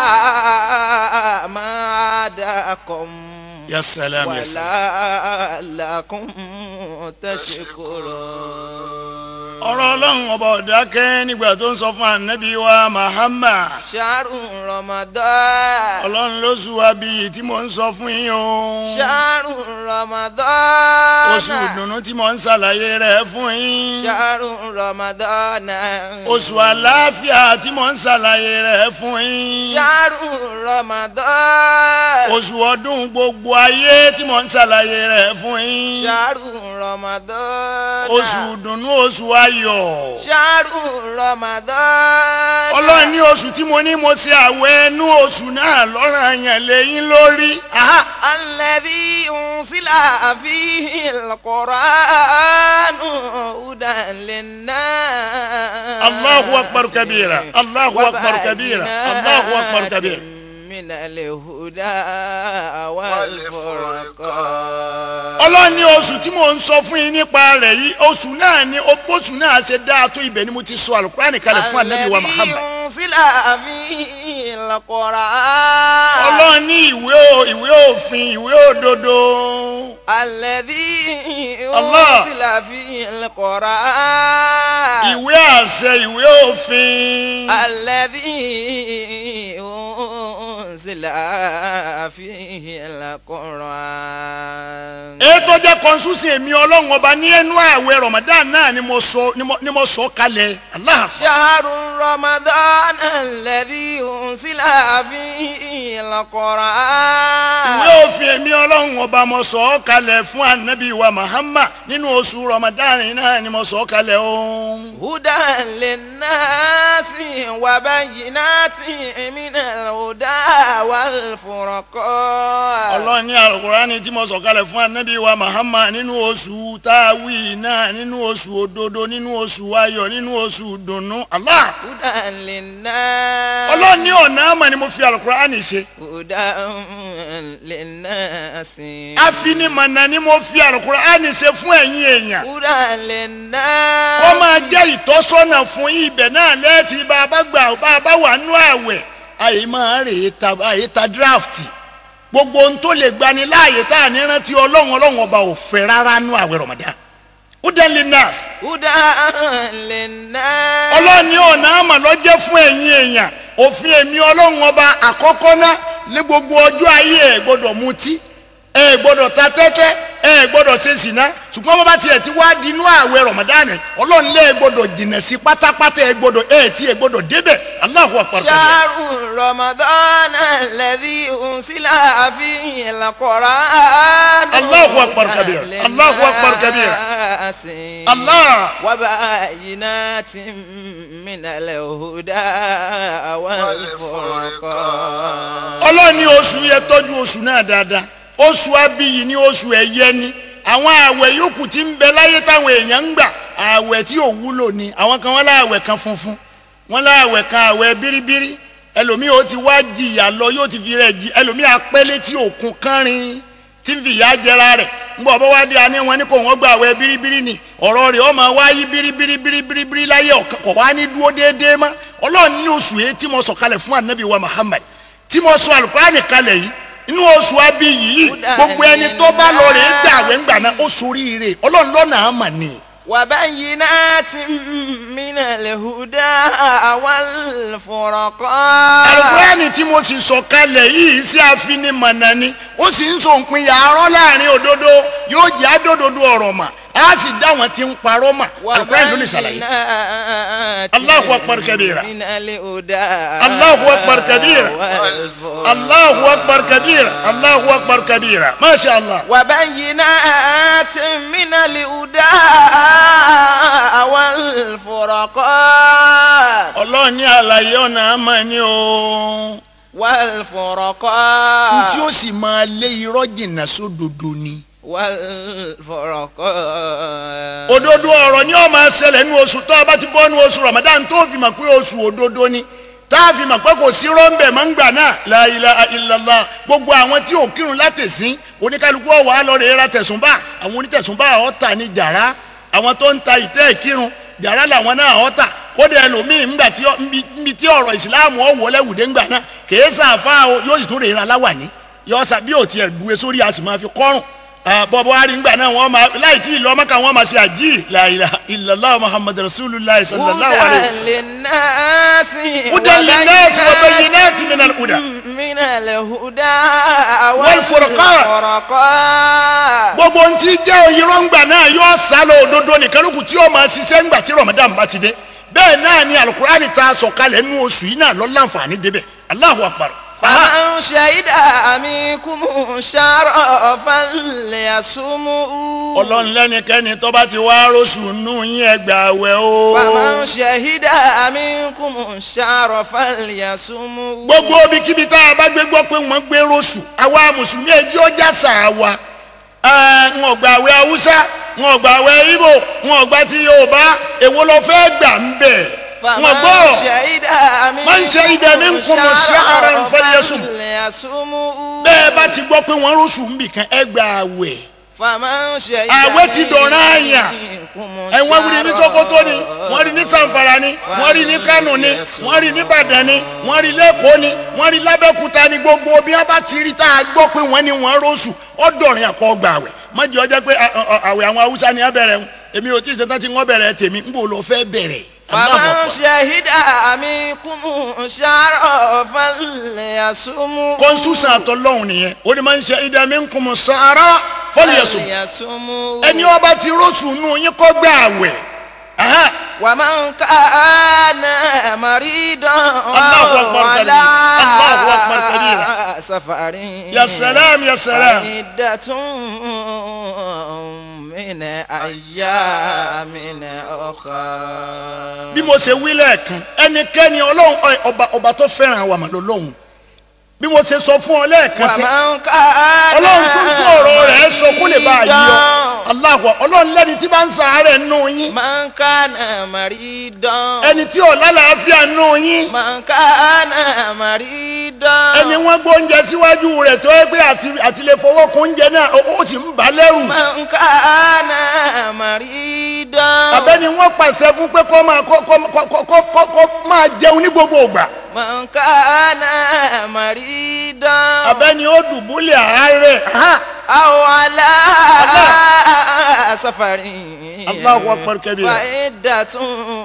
ما هداكم
يا سلام يا سلام.
ولعلكم تشكرون.
ọ̀rọ̀ ọlọ́run ọba ọ̀dákẹ́ nígbà tó ń sọ fún ànábì wa Muhammad.
Shahru Ramadan.
ọlọ́run lóṣù wa bíi tí mo ń sọ fún yín o.
Shahru Ramadan.
oṣù ìdùnnú tí mo ń ṣàlàyé rẹ̀ fún yín.
Shahru Ramadan.
oṣù àlàáfíà tí mo ń ṣàlàyé rẹ̀ fún yín.
Shahru Ramadan.
oṣù ọdún gbogbo ayé tí mo ń ṣàlàyé rẹ̀ fún yín.
Shahru Ramadan.
oṣù ìdùnnú oṣù ayọ̀.
Shahru Ramadan.
ọlọ́run ní oṣù tí mo ní mo ṣe àwẹ̀ ẹnu oṣù náà lọ́ranyàn lẹ́yìn lórí. Aha.
الذي أنزل فيه القرآن هدى للناس.
الله أكبر كبيرا الله أكبر كبيرا الله أكبر كبيرا.
من الهدى والفرقان.
ọlọ́run ní oṣù tí mò ń sọ fún yín nípa rẹ̀ yìí oṣù náà ni oṣù náà ṣe dáa tó ibẹ̀ ni mo ti sọ Al-Qur'ani kalẹ̀ fún Ànábì wa Muhammad.
الذي أنزل فيه القرآن.
ọlọ́run ní ìwé ìwé òfin ìwé òdodo.
الذي
Allah.
أنزل فيه القرآن.
ìwé àṣẹ ìwé òfin.
الذي أنزل فيه القرآن.
ètò jẹ́ constitution èmi ọlọ́run ọba ní ẹnu àwẹ̀ Ramadan náà ni mo sọ ni mo sọ kalẹ̀. Allah.
شهر رمضان الذي أنزل فيه القرآن.
ìwé òfin èmi ọlọ́run ọba mo sọ kalẹ̀ fún Ànábì wa Muhammad nínú oṣù Ramadan náà ni mo sọ kalẹ̀ o.
هدى للناس وبينات من الهدى والفرقان.
ọlọ́run ní Al-Qur'ani tí mo sọ kalẹ̀ fún Ànábì wa Muhammad nínú oṣù táwí náà nínú oṣù òdodo nínú oṣù ayọ̀ nínú oṣù dùnnú. Allah.
هدى للناس.
ọlọ́run ní ọ̀nà àmà ni mo fi Al-Qur'ani ṣe.
هدى للناس.
afinimọ̀nà ni mo fi Al-Qur'ani ṣe fún ẹ̀yin èèyàn.
هدى للناس.
kó máa jẹ́ ìtọ́sọ́nà fún yín ibẹ̀ náà lẹ́ẹ̀tì bá a bá gbà bá a bá wà nú àwẹ̀ àyè máa rè é ta àyè ta draft gbogbo ohun tó lè gbani láàyè tá à ní rántí ọlọ́run ọlọ́run ọba ò fẹ́ rárá nú àwẹ̀ Ramadan. Hudan linnas.
هدى للناس.
ọlọ́run ní ọ̀nà àmà lọ́jẹ́ fún ẹ̀yin èèyàn òfin èmi ọlọ́run ọba àkọ́kọ́ ná ní gbogbo ọjọ́ ayé ẹ̀ gbọ́dọ̀ mutí ẹ̀ gbọ́dọ̀ ta tẹ́tẹ́ ẹ̀ gbọ́dọ̀ ṣe sìná ṣùgbọ́n bó bá tiẹ̀ ti wá dínú àwẹ̀ Ramadan ọlọ́run lé gbọ́dọ̀ jìnnà sí pátápátá ẹ̀ gbọ́dọ̀ ẹ̀ tí ẹ̀ gbọ́dọ̀ débẹ̀. Allahu akbar.
شهر رمضان الذي أنزل فيه القرآن.
الله أكبر كبير. الله أكبر كبير. الله.
وبينات من الهدى والفرقان.
ọlọ́run ní oṣù yẹn tọ́jú oṣù náà dáadáa oṣù abiyì ní oṣù ẹ̀yẹ ni àwọn àwẹ̀ yòókù tí ń bẹ láyé táwọn èèyàn ń gbà àwẹ̀ tí ò wúlò ni àwọn kan wọ́n láwẹ̀ kan funfun wọ́n láwẹ̀ kan àwẹ̀ bíríbírí ẹlòmíì ó ti wá jìyà lọ yóò ti fi rẹ̀ jì ẹlòmíì apẹ́lẹ́ tí òkun kánrin tí ń fi ìyà jẹra rẹ̀ ńgbọ́ bọ́ wá dé àní wọn ní kò wọ́n gba àwẹ̀ bíríbírí ni ọ̀rọ̀ rẹ̀ ó máa wáyé bíríbírí bíríbírí láyé kò wá ní dúró déédéé mọ́ ọlọ́run ní oṣù yìí tí mo sọ kalẹ̀ fún Ànábì wa Muhammad tí mo sọ Al-Qur'ani kalẹ̀ yìí inú oṣù abiyì yìí gbogbo ẹni tó bá lọ rè é gbà àwẹ̀ ńgbà náà ó soríire ọlọ́run lọ́nà àmà ni.
وبينات من الهدى والفرقان.
Al-Qur'ani tí mo sì sọ kalẹ̀ yìí sí àfinimọ̀nà ni ó sì ń so òpin yàrá láàrin òdodo yóò jẹ́ àdódodo ọ̀rọ̀ mà á sì dá wọn tí ń parọ́ mà Al-Qur'ani ló lè ṣàlàyé. Allahu akbar kabira. Allahu akbar kabira. Allahu akbar kabira. Allahu akbar kabira. Masha Allah.
وبينات من الهدى والفرقان.
ọlọ́run ní àlàyé ọ̀nà àmà ni o
والفرقان
tí ó sì máa lé irọ́ jìnnà sódodo ni.
والفرقان
òdodo ọ̀rọ̀ ni ó máa ṣẹlẹ̀ nínú oṣù tó a bá ti bọ́ nínú oṣù Ramadan tó fi mọ̀ pé oṣù òdodo ni tá a fi mọ̀ pé kò sí rọ́ńbẹ̀ máa ń gbà náà la ilaha illallah gbogbo àwọn tí ò kírun látẹ̀sín oníkálukú ọ̀wà lọ́rẹ̀ ra tẹ̀sùnbà àwọn onítẹ̀sùnbà ọ̀tà ní jàrá àwọn tó ń ta ìtẹ́ ìkírun jàrá làwọn náà ọ̀tà kódà ẹlòmíì ńgbà tí níbi tí ọ̀rọ̀ ìsìláàmù ọ̀wọ́lẹ́wùdé ńgbà náà kèé sàfà o yóò sì tún rè ra láwàní yọ sà bí ò tiẹ̀ buwe sórí a sì máa fi kọ́rùn bọ́bọ́ wa rí ńgbà náà wọ́n máa láì tí ìlú ọmọ kan wọ́n máa ṣe àjí la ilaha illallah muhammad rasulullah sallallahu alayhi wa sallam.
hudan
linnas wa bayyinatin min al-huda
min al-huda
wal furqan. gbogbo ntí jẹ́ òyìnbó ńgbà náà yóò sálọ òdodo nìkan lókun tí yóò máa ṣiṣẹ́ ńgbà tí ramadan bá ti dé bẹ́ẹ̀ náà ni alukurani ta sọ̀kalẹ̀ nínú oṣù yìí náà lọ́la nfààní débẹ̀ Allahu akbar.
faman shahida minkumu shahra falyasumhu.
ọlọ́run lẹ́nikẹ́ni tó bá ti wá rọ́ṣù nù yín ẹ gbààwẹ̀ o.
faman shahida minkumu shahra falyasumhu.
gbogbo ibikíbi tá a bá gbé gbọ́ pé wọ́n gbé rọ́ṣù àwa mùsùlùmí ẹjọ́ ọjà sàáwa wọn gbààwẹ̀ haúsá wọn gbààwẹ̀ Ìgbò wọn gbà ti Yorùbá èwo ló fẹ́ gbà ń bẹ̀ wọn gbọ́ man shahida minkumu shahran falyasum bẹ́ẹ̀ bá ti gbọ́ pé wọ́n rọ́ṣù ń bì kan ẹ gbààwẹ̀ àwẹ̀ ti dọ̀ràn àyàn ẹ̀wọ̀n wuli ní Sókótó ni wọ́n rí ní Zamfara ni wọ́n rí ní Kánò ni wọ́n rí ní Ìbàdàn ni wọ́n rí lẹ́kọ̀ọ́ ni wọ́n rí lábẹ́kúta ni gbogbo bí wọ́n bá ti rí tá a gbọ́ pé wọ́n ní wọ́n rọ́ṣù ọ̀dọ̀rin àkọ́ gbà àwẹ̀ mọ́jì ọjọ́ pé àwẹ̀ àwọn Haúsá ni wọ́n bẹ̀rẹ̀ ń èmi ò tí ì sẹ́ńtà tí wọ́n bẹ̀rẹ̀ tèmi ń bò lọ fẹ́ bẹ̀rẹ̀.
faman shahida minkumu shahra falyasumhu.
constitution àtọ́lọ́hún nìyẹn ó ní man shahida minkumu shahra falyasum ẹni ó bá ti rọ́ṣù nù yín kó gbà àwẹ̀.
ومن كان مريضا على سفر
يا سلام يا سلام
عدة من أيام أخرى.
bí mo ṣe wí lẹ́ẹ̀kan ẹnikẹ́ni ọlọ́run ọba ọba tó fẹ́ràn wa mà lọ́lọ́run bí mo ṣe sọ fún ọ lẹ́ẹ̀kan sí ọlọ́run tó ń tún ọ̀rọ̀ rẹ̀ sọ kó lè bá a yí ọ Allahu ọlọ́run lẹ́ni tí bá ń ṣàárẹ̀ nù yín
man kana maridan
ẹni tí ò lálàáfíà nù yín
man kana maridan
ẹni wọ́n gbóúnjẹ síwájú rẹ̀ tó yẹ pé àti lè fọwọ́ kún oúnjẹ náà ó sì ń bà á lẹ́rù
man kana maridan
abẹ́ni wọ́n pàṣẹ fún pé kó máa kó máa jẹun ní gbogbo ìgbà
man kana maridan
abẹ́ni ó dùbúlẹ̀ àárẹ̀
aw ala safarin
Allahu akbar kabira
fa iddatun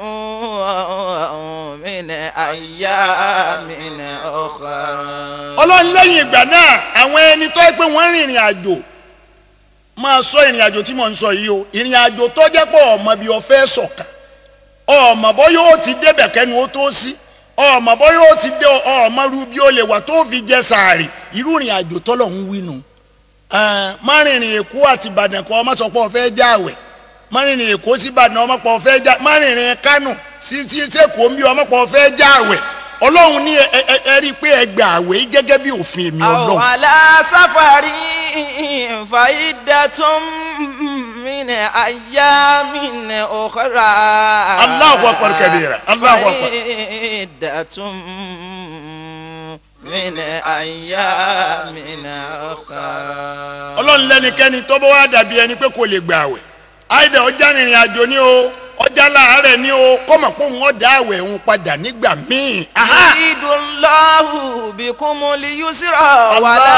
min ayyamin ukhra.
ọlọ́run lẹ́yìn ìgbà náà àwọn ẹni tó yẹ pé wọ́n rìnrìn àjò máa sọ ìrìn àjò tí mò ń sọ yìí o ìrìn àjò tó jẹ́ pé ọmọ bíi ọ̀fẹ́ sọ̀ka ọmọ bọ́ yóò ti débẹ̀ kẹ́nu ó tó sí ọmọ bọ́ yóò ti dé ọmọ rú bí ó lè wà tó fi jẹ sàárì irú ìrìn àjò tọ́lọ̀ ń wí nù má rìnrìn Èkó àti Ìbàdàn kọ́ ọmọ sọ pé ọ̀fẹ́ jáwẹ̀ má rìnrìn Èkó sí Ìbàdàn ọmọ pọ̀ ọ̀fẹ́ já má rìnrìn Kánò sí sí Èkó ń bí ọmọ pọ̀ ọ̀fẹ́ jáwẹ̀ ọlọ́run ní ẹ rí i pé ẹ gbà àwẹ̀ gẹ́gẹ́ bí òfin èmi ọlọ́run.
aw ala safarin fa iddatun min ayyamin ukhra.
Allahu akbar kabira Allahu akbar.
iddatun min ayyamin ukhra.
ọlọ́run lẹ́nikẹ́ni tó bá wá dàbí ẹni pé kò lè gbà àwẹ̀ àìdá ọjà rìnrìn àjò ni o ọjà láàárẹ̀ ni o kọ́mọ̀ pé òun ọ̀dà àwẹ̀ òun padà nígbà míì.
yuridullahu bikumul yusra wala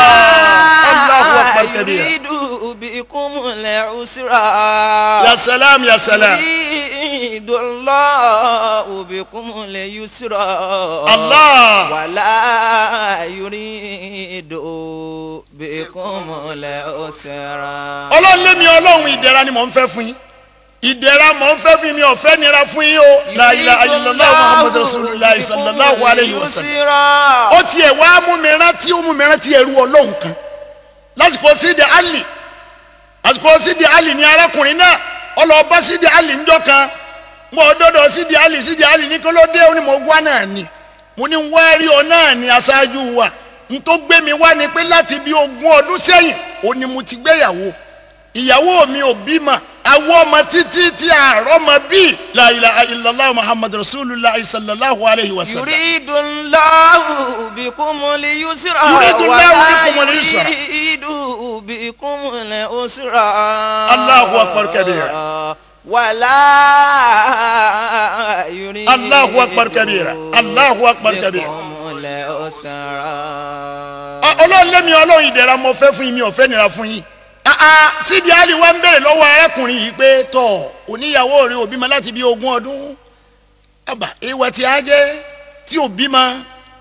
yuridu bikumul usra.
ya salam ya salam.
yuridullahu bikumul yusra.
Allah.
wala yuridu bikumul usra.
ọlọ́run lé mi ọlọ́run ìdẹ̀ra ni mò ń fẹ́ fún yín ìdẹ̀ra mọ̀ ń fẹ́ fi mi ọ̀fẹ́ nira fún yín o la ilaha illallah muhammadu rasulullah sallallahu alayhi wa sallam ó tiẹ̀ wá mú mi rántí ó mú mi rántí ẹrú ọlọ́run kan lásìkò sídi Ali lásìkò sídi Ali ní arákùnrin náà ọlọ́ọ̀bá sídi Ali ńjọ́ kan mo dọ́dọ̀ sídi Ali sídi Ali ní kí ló dé ó ní mo wá náà ni mo ní wá rí ọ náà ní aṣáájú wa n tó gbé mi wá ni pé láti bí ogún ọdún sẹ́yìn ó ní mo ti gbéyàwó ìyàwó mi ò bímọ awọ ọmọ títí tí àárọ̀ mọ bí la ilaha illallah muhammad rasulullah sallallahu alayhi wa sallam.
yuridullahu bikumul yusra
yuridullahu bikumul yusra
yuridu bikumul usra.
Allahu akbar kabira.
wala yuridu
Allahu akbar kabira. Allahu akbar kabira.
bikumul usra.
Ọlọ́run lẹ́mi ọlọ́run ìdẹ̀ra mo fẹ́ fún yín mi ò fẹ́ nira fún yín. Ah, Sídìí Àlì wá ń bèrè lọ́wọ́ arákùnrin yìí pé tọ̀ oníyàwó rẹ̀ ò bímọ láti bí ogún ọdún àbá ìwà tí a jẹ́ tí ò bímọ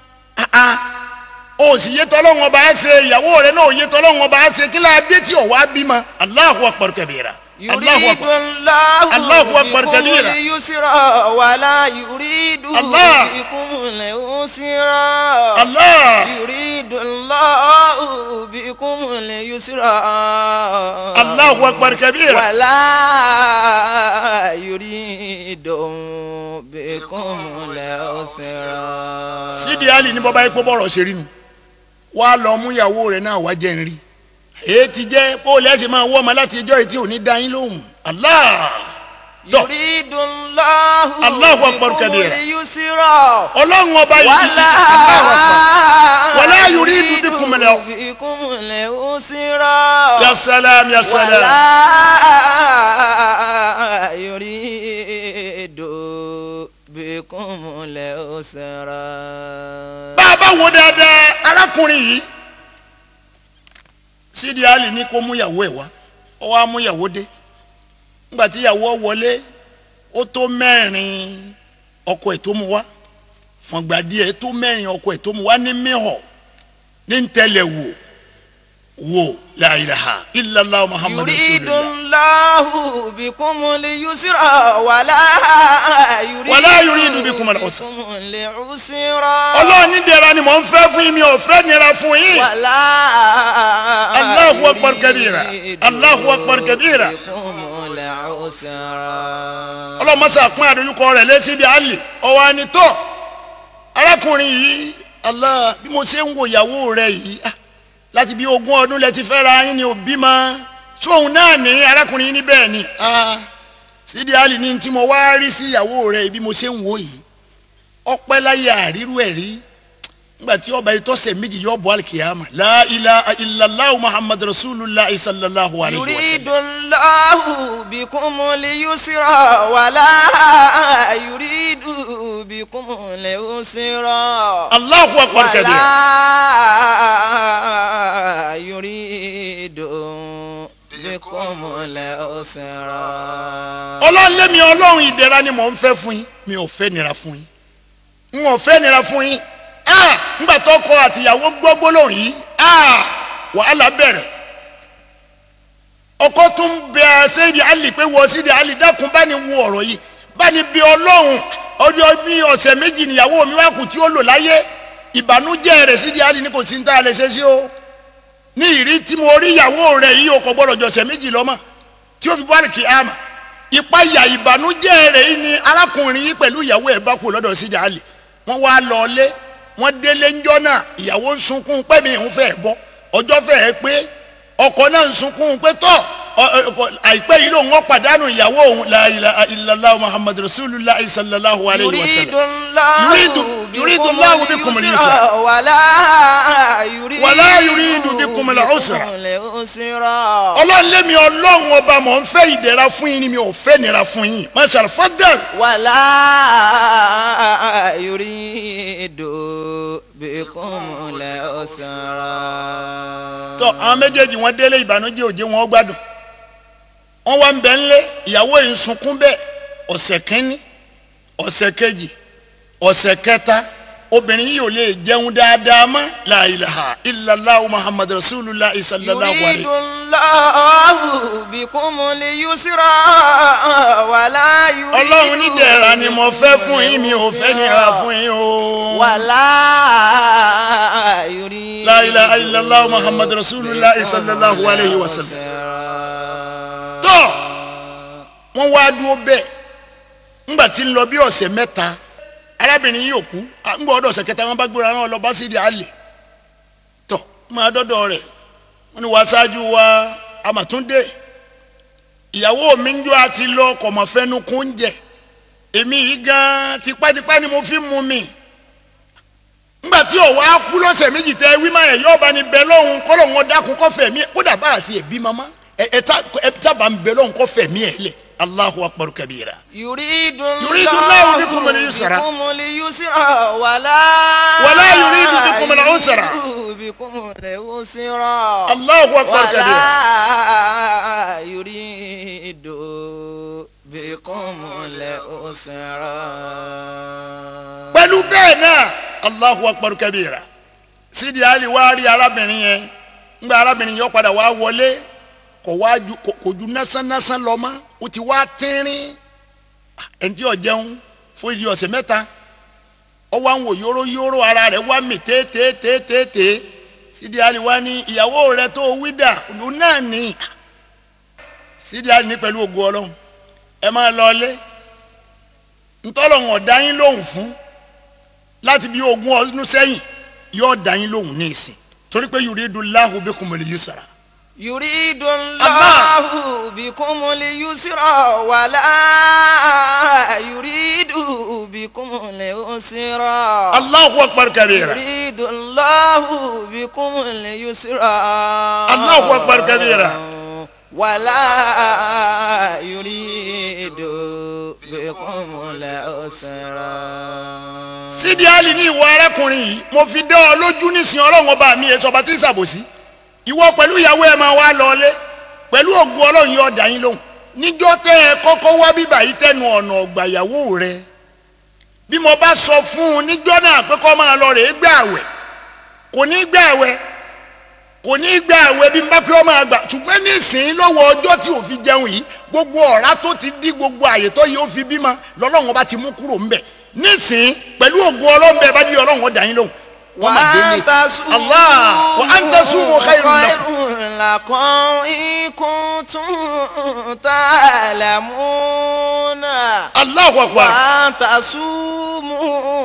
ó sì yé tọ́lọ́run ọba á ṣe ìyàwó rẹ̀ náà ò yé tọ́lọ́run ọba á ṣe kí láà dé tí ò wá bímọ. Allahu akbar kabira. Allahu akbar. Allahu akbar kabira.
yusra wala yuridu
Allah.
bikumul usra.
Allah.
yuridu Allahu bikumul yusra.
Allahu akbar kabira.
wala yuridu bikumul usra.
Sídìí Àlì ní bọ́bá ipò bọ̀rọ̀ ṣe rí nu wàá lọ mú ìyàwó rẹ̀ náà wá jẹ́ ń rí èyí ti jẹ́ pé ó lẹ́sìn máa wọ́ ọmọ láti ẹjọ́ etí òní dá yín lóhùn. Allah tọ́
yuridu Allahu
Allahu akbar kabira.
bikumul yusra.
ọlọ́run ọba yìí
wala
Allahu akbar wala yuridu bikumul
bikumul usra.
ya salam ya salam.
wala yuridu bikumul usra.
bàbá wo dáadáa arákùnrin yìí Sídìí Àlì ní kó mú ìyàwó ẹ̀ wá ó wá mú ìyàwó dé nígbà tí ìyàwó wọlé ó tó mẹ́rin ọkọ ẹ̀ tó mú wá fọ̀ngbà díẹ̀ tó mẹ́rin ọkọ ẹ̀ tó mú wá ní mihàn ní ntẹ̀lẹ̀ wò wò la ilaha illallah muhammadu
yuridu
rasulullah.
Allahu bikumul yusra wala yuridu
Wala yuridu bikumul usra.
bikumul usra.
ọlọ́run ní dẹ̀ra ni mò ń fẹ́ fún yín mi ò fẹ́ nira fún yín.
wala
Allahu akbar kabira. Allahu akbar kabira.
bikumul usra.
ọlọ́mọsá pín àdójúkọ rẹ̀ lé Sídìí Àlì ọwọ́ àni tó arákùnrin yìí Allah bí mo ṣe ń wo ìyàwó rẹ̀ yìí ah, láti bí ogún ọdún lẹ ti fẹ́ ra yín ni ò bímọ sóhun náà ní arákùnrin yìí ní bẹ́ẹ̀ ni ah, Sídìí Àlì ní tí mo wá rí sí ìyàwó rẹ̀ bí mo ṣe ń wo yìí ọpẹ́ láyé àrírú ẹ̀ rí nígbà tí ọba yìí tọ́sẹ̀ méjì yọ bọ́ alikiyama la ilaha illallah muhammad rasulullah sallallahu alayhi wa sallam.
yuridu Allahu bikumul yusra wala yuridu bikumul usra.
Allahu akbar kabira.
wala yuridu bikumul usra.
ọlọ́run lémi ọlọ́run ìdẹ̀ra ni mò ń fẹ́ fún yín mi ò fẹ́ nira fún yín n ò fẹ́ nira fún yín ah ńgbà tó kọ àtìyàwó gbogbo lóhùn yìí ah wàhálà bẹ̀rẹ̀ ọkọ tún bẹ Sídìí Àlì pé wọ Sídìí Àlì dákun bá ní wo ọ̀rọ̀ yìí bá ní bí ọlọ́run ọjọ́ bí ọ̀sẹ̀ méjì níyàwó mi wá kù tí ó lò láyé ìbànújẹ́ rẹ̀ Sídìí Àlì ní kò sí ní tá a lè ṣe sí o ní ìrí tí mo rí ìyàwó rẹ̀ yìí o kò gbọ́dọ̀ jọ̀sẹ̀ méjì lọ́mọ tí ó fi bọ́ àlìkí àmà ìpayà ìbànújẹ́ rẹ̀ yìí ni arákùnrin yìí pẹ̀lú ìyàwó ẹ̀ bá kú lọ́dọ̀ Sídìí Àlì wọ́n wá lọ lé wọ́n délé ńjọ́ náà ìyàwó ń sunkún pé mi ń fẹ́ bọ́ ọjọ́ fẹ́ pé ọkọ náà ń sunkún pé tọ́ àìpẹ́ yìí ló ń wọ́n pàdánù ìyàwó òun la ilaha illallah muhammad rasulullah sallallahu alayhi wa sallam. yuridu yuridu Allahu bikumul yusra
wala
wala yuridu bikumul usra.
usra.
ọlọ́run lémi ọlọ́run ọba mọ̀ ń fẹ́ ìdẹ̀ra fún yín ni mi ò fẹ́ nira fún yín masha faddal.
wala yuridu bikumul usra.
tọ́ àwọn méjèèjì wọ́n délé ìbànújẹ́ òjé wọn gbádùn wọ́n wá ń bẹ ńlé ìyàwó yìí ń sunkún bẹ́ẹ̀ ọ̀sẹ̀ kínní ọ̀sẹ̀ kejì ọ̀sẹ̀ kẹta obìnrin yìí ò lè jẹun dáadáa mọ́ la ilaha illallah muhammad rasulullah sallallahu alayhi.
yuridu Allahu bikumul yusra wala yuridu.
ọlọ́run ní dẹ̀ra ni mo fẹ́ fún yín mi ò fẹ́ nira fún yín o.
wala yuridu.
la ilaha illallah muhammad rasulullah sallallahu alayhi wa sallam. tó wọ́n wá dúró bẹ́ẹ̀ ńgbà tí ń lọ bí ọ̀sẹ̀ mẹ́ta arábìnrin yìí ò kú ń gbọ́ ọ̀dọ̀ ṣẹ̀kẹta wọn bá gbéra wọn lọ bá Sídì Àlì tọ̀ máa dọ́dọ̀ rẹ̀ wọ́n ní wàá ṣáájú wa Àmàtúndé ìyàwó mi ń jọ àti lọ kọ̀mọ̀ fẹ́nu kún jẹ èmi yìí gan tipátipá ni mo fi mú mi ńgbà tí ò wá kú lọ́sẹ̀ méjì tẹ wí máa yẹ yóò bá ní bẹ lọ́hùn kọ́ lọ́hùn ọ̀dàkùn kọ́fẹ̀ mi kódà bá àti ẹ̀bí mama ẹ̀ tábà ń bẹ lọ́hùn kọ́fẹ̀ mi ẹ̀ lẹ̀ Allahu akbar kabira.
yuridu
Allahu bikumul yusra
wala
wala yuridu bikumul usra. Allahu akbar kabira.
wala yuridu bikumul usra.
pẹ̀lú bẹ́ẹ̀ náà Allahu akbar kabira. Sídì Àlì wá rí arábìnrin yẹn ńgbà arábìnrin yẹn padà wá wọlé kò wá ju kò ju násánásán lọ mọ́ ó ti wá tínrín ẹni tí ò jẹun fún ìdí ọ̀sẹ̀ mẹ́ta ó wá ń wò yóró yóró ara rẹ̀ wá mì téètéètéètéè Sídì Àlì wá ní ìyàwó rẹ̀ tó wí dà òun náà ní Sídì Àlì ní pẹ̀lú ògo Ọlọ́run ẹ máa lọ ilé ntọ́lọ́hún ọ̀dá yín lóhùn fún láti bí ogún ọdún sẹ́yìn yóò dá yín lóhùn ní ìsìn torí pé yuridullahu bikumul yusra.
yuridullahu bikumul yusra wala yuridu bikumul usra.
Allahu akbar kabira.
yuridullahu bikumul yusra.
Allahu akbar kabira.
wala yuridu bikumul usra.
Sídì Àlì ní ìwọ arákùnrin yìí mo fi dá ọ lójú nísìnyí Ọlọ́run ọba mi ètò ọba tí ń ṣàbòsí ìwọ pẹ̀lú ìyàwó ẹ máa wá lọlé pẹ̀lú ògo Ọlọ́run yóò dá yín lóhùn níjọ́ tẹ́ ẹ kọ́kọ́ wá bíbà yìí tẹnu ọ̀nà ọgbà ìyàwó rẹ bí mo bá sọ fún un níjọ́ náà pé kó máa lọ rèé gbààwẹ̀ kò ní gbààwẹ̀ kò ní gbààwẹ̀ bí n bá pé ó máa gbà ṣùgbọ́n nísìnyí lọ́wọ́ ọjọ́ tí ò fi jẹun yìí gbogbo ọ̀rá tó ti dí gbogbo àyè tó yìí ó fi bímọ lọ́lọ́run ọba ti mú kúrò ńbẹ̀ nísìnyí pẹ̀lú ògo Ọlọ́run bẹ́ẹ̀ bá di Ọlọ́run ó dá yín lóhùn wọ́n máa délé Allah wa an tasumu khayrun
lakum in kuntum ta'lamuna.
Allahu akbar.
wa an tasumu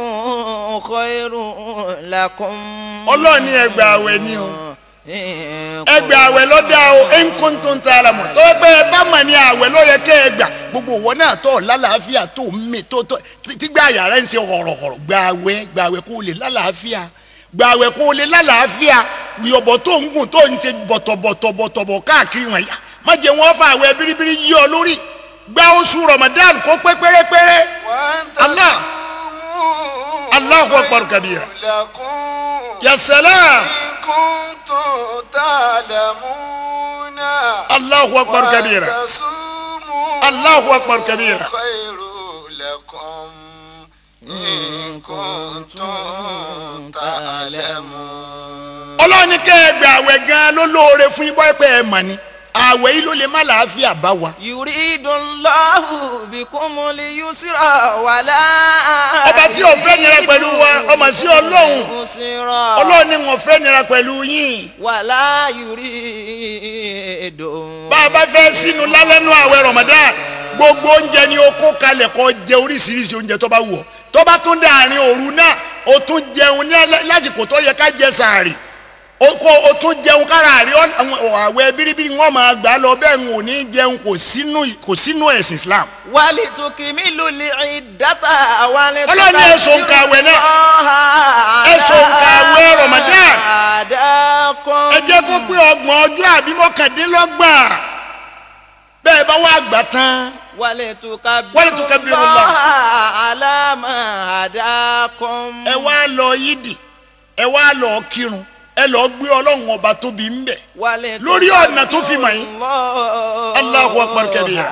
khayrun lakum.
Ọlọ́run ní ẹ gba àwẹ̀ ni o ẹ gba àwẹ̀ ló dá o in kuntum ta'lamun tó pé ẹ bá mọ̀ ní àwẹ̀ ló yẹ kẹ́ ẹ gbà gbogbo wọn náà tó lálàáfíà tó mí tó tó tí gbà yàrá ń ṣe họ̀rọ̀họ̀rọ̀ gba àwẹ̀ gba àwẹ̀ kó lè lálàáfíà gba àwẹ̀ kó lè lálàáfíà ìyọ̀bọ̀ tó ń gùn tó ń ṣe bọ̀tọ̀bọ̀tọ̀bọ̀tọ̀bọ̀ káàkiri wọn yá má jẹ́ wọn fa àwẹ̀ biribiri yí ọ lórí gba oṣù Ramadan kó pé pérépéré Allah Allahu akbar kabira ya salam
kuntum ta'lamuna.
Allahu akbar kabira. Allahu akbar kabira.
Khairu lakum in kuntum ta'lamun.
Ọlọ́run ní kẹ́ ẹ gbà àwẹ̀ gan-an ló lóore fún yín bọ́ pé ẹ mà ní àwẹ̀ yìí ló lè má làáfíà bá wa.
yuridullahu bikumul yusra wala.
ọba tí ò fẹ́ nira pẹ̀lú wa ọmọ sí Ọlọ́run Ọlọ́run ni wọ́n fẹ́ nira pẹ̀lú yín.
wala yuridu.
bá a bá fẹ́ sínú lálẹ́nu àwẹ̀ Ramadan gbogbo oúnjẹ ni o kó kalẹ̀ kó jẹ oríṣiríṣi oúnjẹ tó bá wù ọ́ tó bá tún dé àárín òru náà o tún jẹun ní lásìkò tó yẹ ká jẹ sàárì o kò o tún jẹun kára rí àwẹ̀ biribiri wọn máa gbà lọ bẹ́ẹ̀ ń ò ní jẹun kò sínú kò sínú ẹ̀sìn Islam.
wali tukimilu li'iddata wali.
ọlọ́ni ẹ̀sùn kàwé náà ẹ̀sùn kàwé Ramadan ẹ jẹ́ kó pé ọgbọ̀n ọjọ́ àbí mọ́kàndínlọ́gbọ̀n bẹ́ẹ̀ bá wà gbà tán.
wali tukabbirullaha ala ma hadakum.
ẹ wá lọ yídì ẹ wá lọ kírun ẹ lọ gbé Ọlọ́run ọba tóbi ń bẹ lórí ọ̀nà tó fi mọ̀ yín Allahu akbar kabira.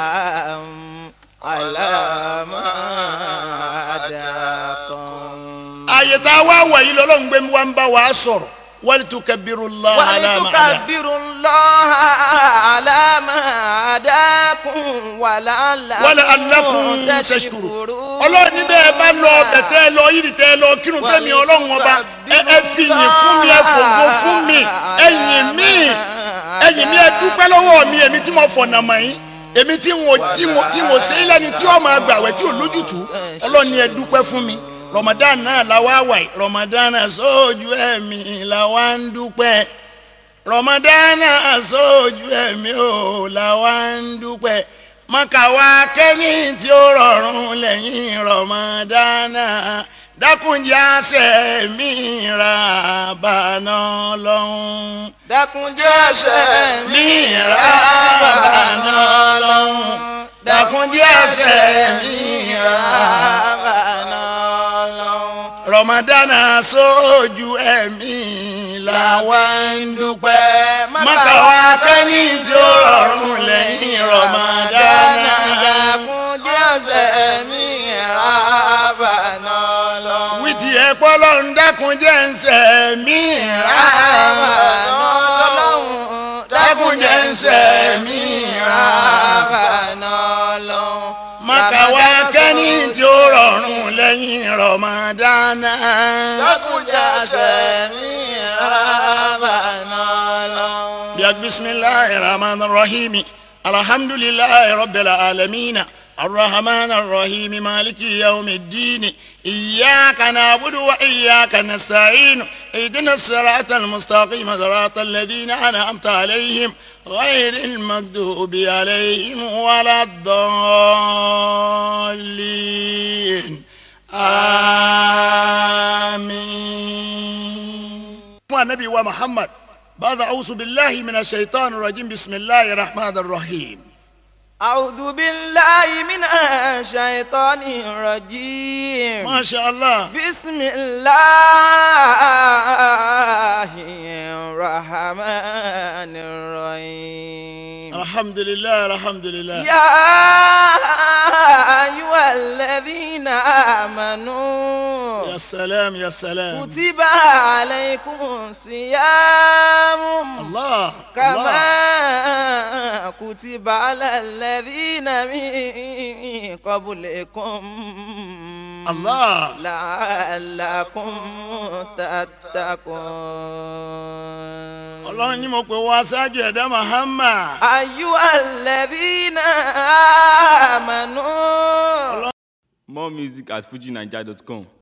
àyè tá a wá wà yìí lọ́lọ́run gbé wa ń bá wa sọ̀rọ̀ wal tukabbirullaha
ala ma hadakum wa la'allakum tashkurun.
Ọlọ́run níbẹ̀ ẹ bá lọ bẹ̀tẹ̀ lọ yìí tẹ́ lọ kírun fẹ́mi Ọlọ́run ọba ẹ fi yìn fún mi ẹ fògo fún mi ẹ yìn mí ẹ yìn mí ẹ dúpẹ́ lọ́wọ́ mi èmi tí mo fọ̀nà mọ̀ yín èmi tí mo tí mo tí mo ṣe é lẹ́ni tí ó máa gbàwẹ̀ tí ò lójútùú Ọlọ́run ni ẹ dúpẹ́ fún mi Ramadan náà la wá wà yìí Ramadan sójú ẹ̀mí la wá ń dúpẹ́ Ramadan sójú ẹ̀mí ò la wá ń dúpẹ́ mọ́kàwá kẹ́ni tí ó rọrùn lẹ́yìn Ramadan dákunjẹ́ àṣẹ mi ra bàná lọ́hùn.
dákunjẹ́ àṣẹ
mi ra bàná lọ́hùn. dákunjẹ́ àṣẹ mi ra
bàná lọ́hùn.
Ramadan sójú ẹ̀mí la wá ń dúpẹ́ mọ́kàwá kẹ́ni tí ó rọrùn lẹ́yìn Ramadan
dákunjẹ́ àṣẹ mi ra bàná lọ́hùn.
wìtì ẹ̀pọ̀ lọ́run dákunjẹ́ ń sẹ̀ mí ra bàná lọ́hùn dákunjẹ́ ń sẹ̀ mí ra
bàná lọ́hùn.
mọ́kàwá kẹ́ni tí ó rọrùn lẹ́yìn Ramadan
dákunjẹ́ àṣẹ mi ra bàná lọ́hùn.
bíi bismillahir rahmanir rahim alhamdulillahi rabbil alamin الرحمن الرحيم مالك يوم الدين إياك نعبد وإياك نستعين اهدنا الصراط المستقيم صراط الذين أنعمت عليهم غير المغضوب عليهم ولا الضالين آمين. النبي ومحمد بعد أعوذ بالله من الشيطان الرجيم بسم الله الرحمن الرحيم.
أعوذ بالله من الشيطان الرجيم.
ما شاء الله.
بسم الله الرحمن الرحيم.
الحمد لله الحمد لله.
يا أيها الذين آمنوا.
يا سلام يا سلام.
كتب عليكم الصيام.
الله.
كما
الله.
كتب على الذين من قبلكم.
الله.
لعلكم تتقون.
الله ni mo pe wá ṣáájú ẹ̀dá Muhammad.
أيها الذين آمنوا.
More music at fuji naija dot com.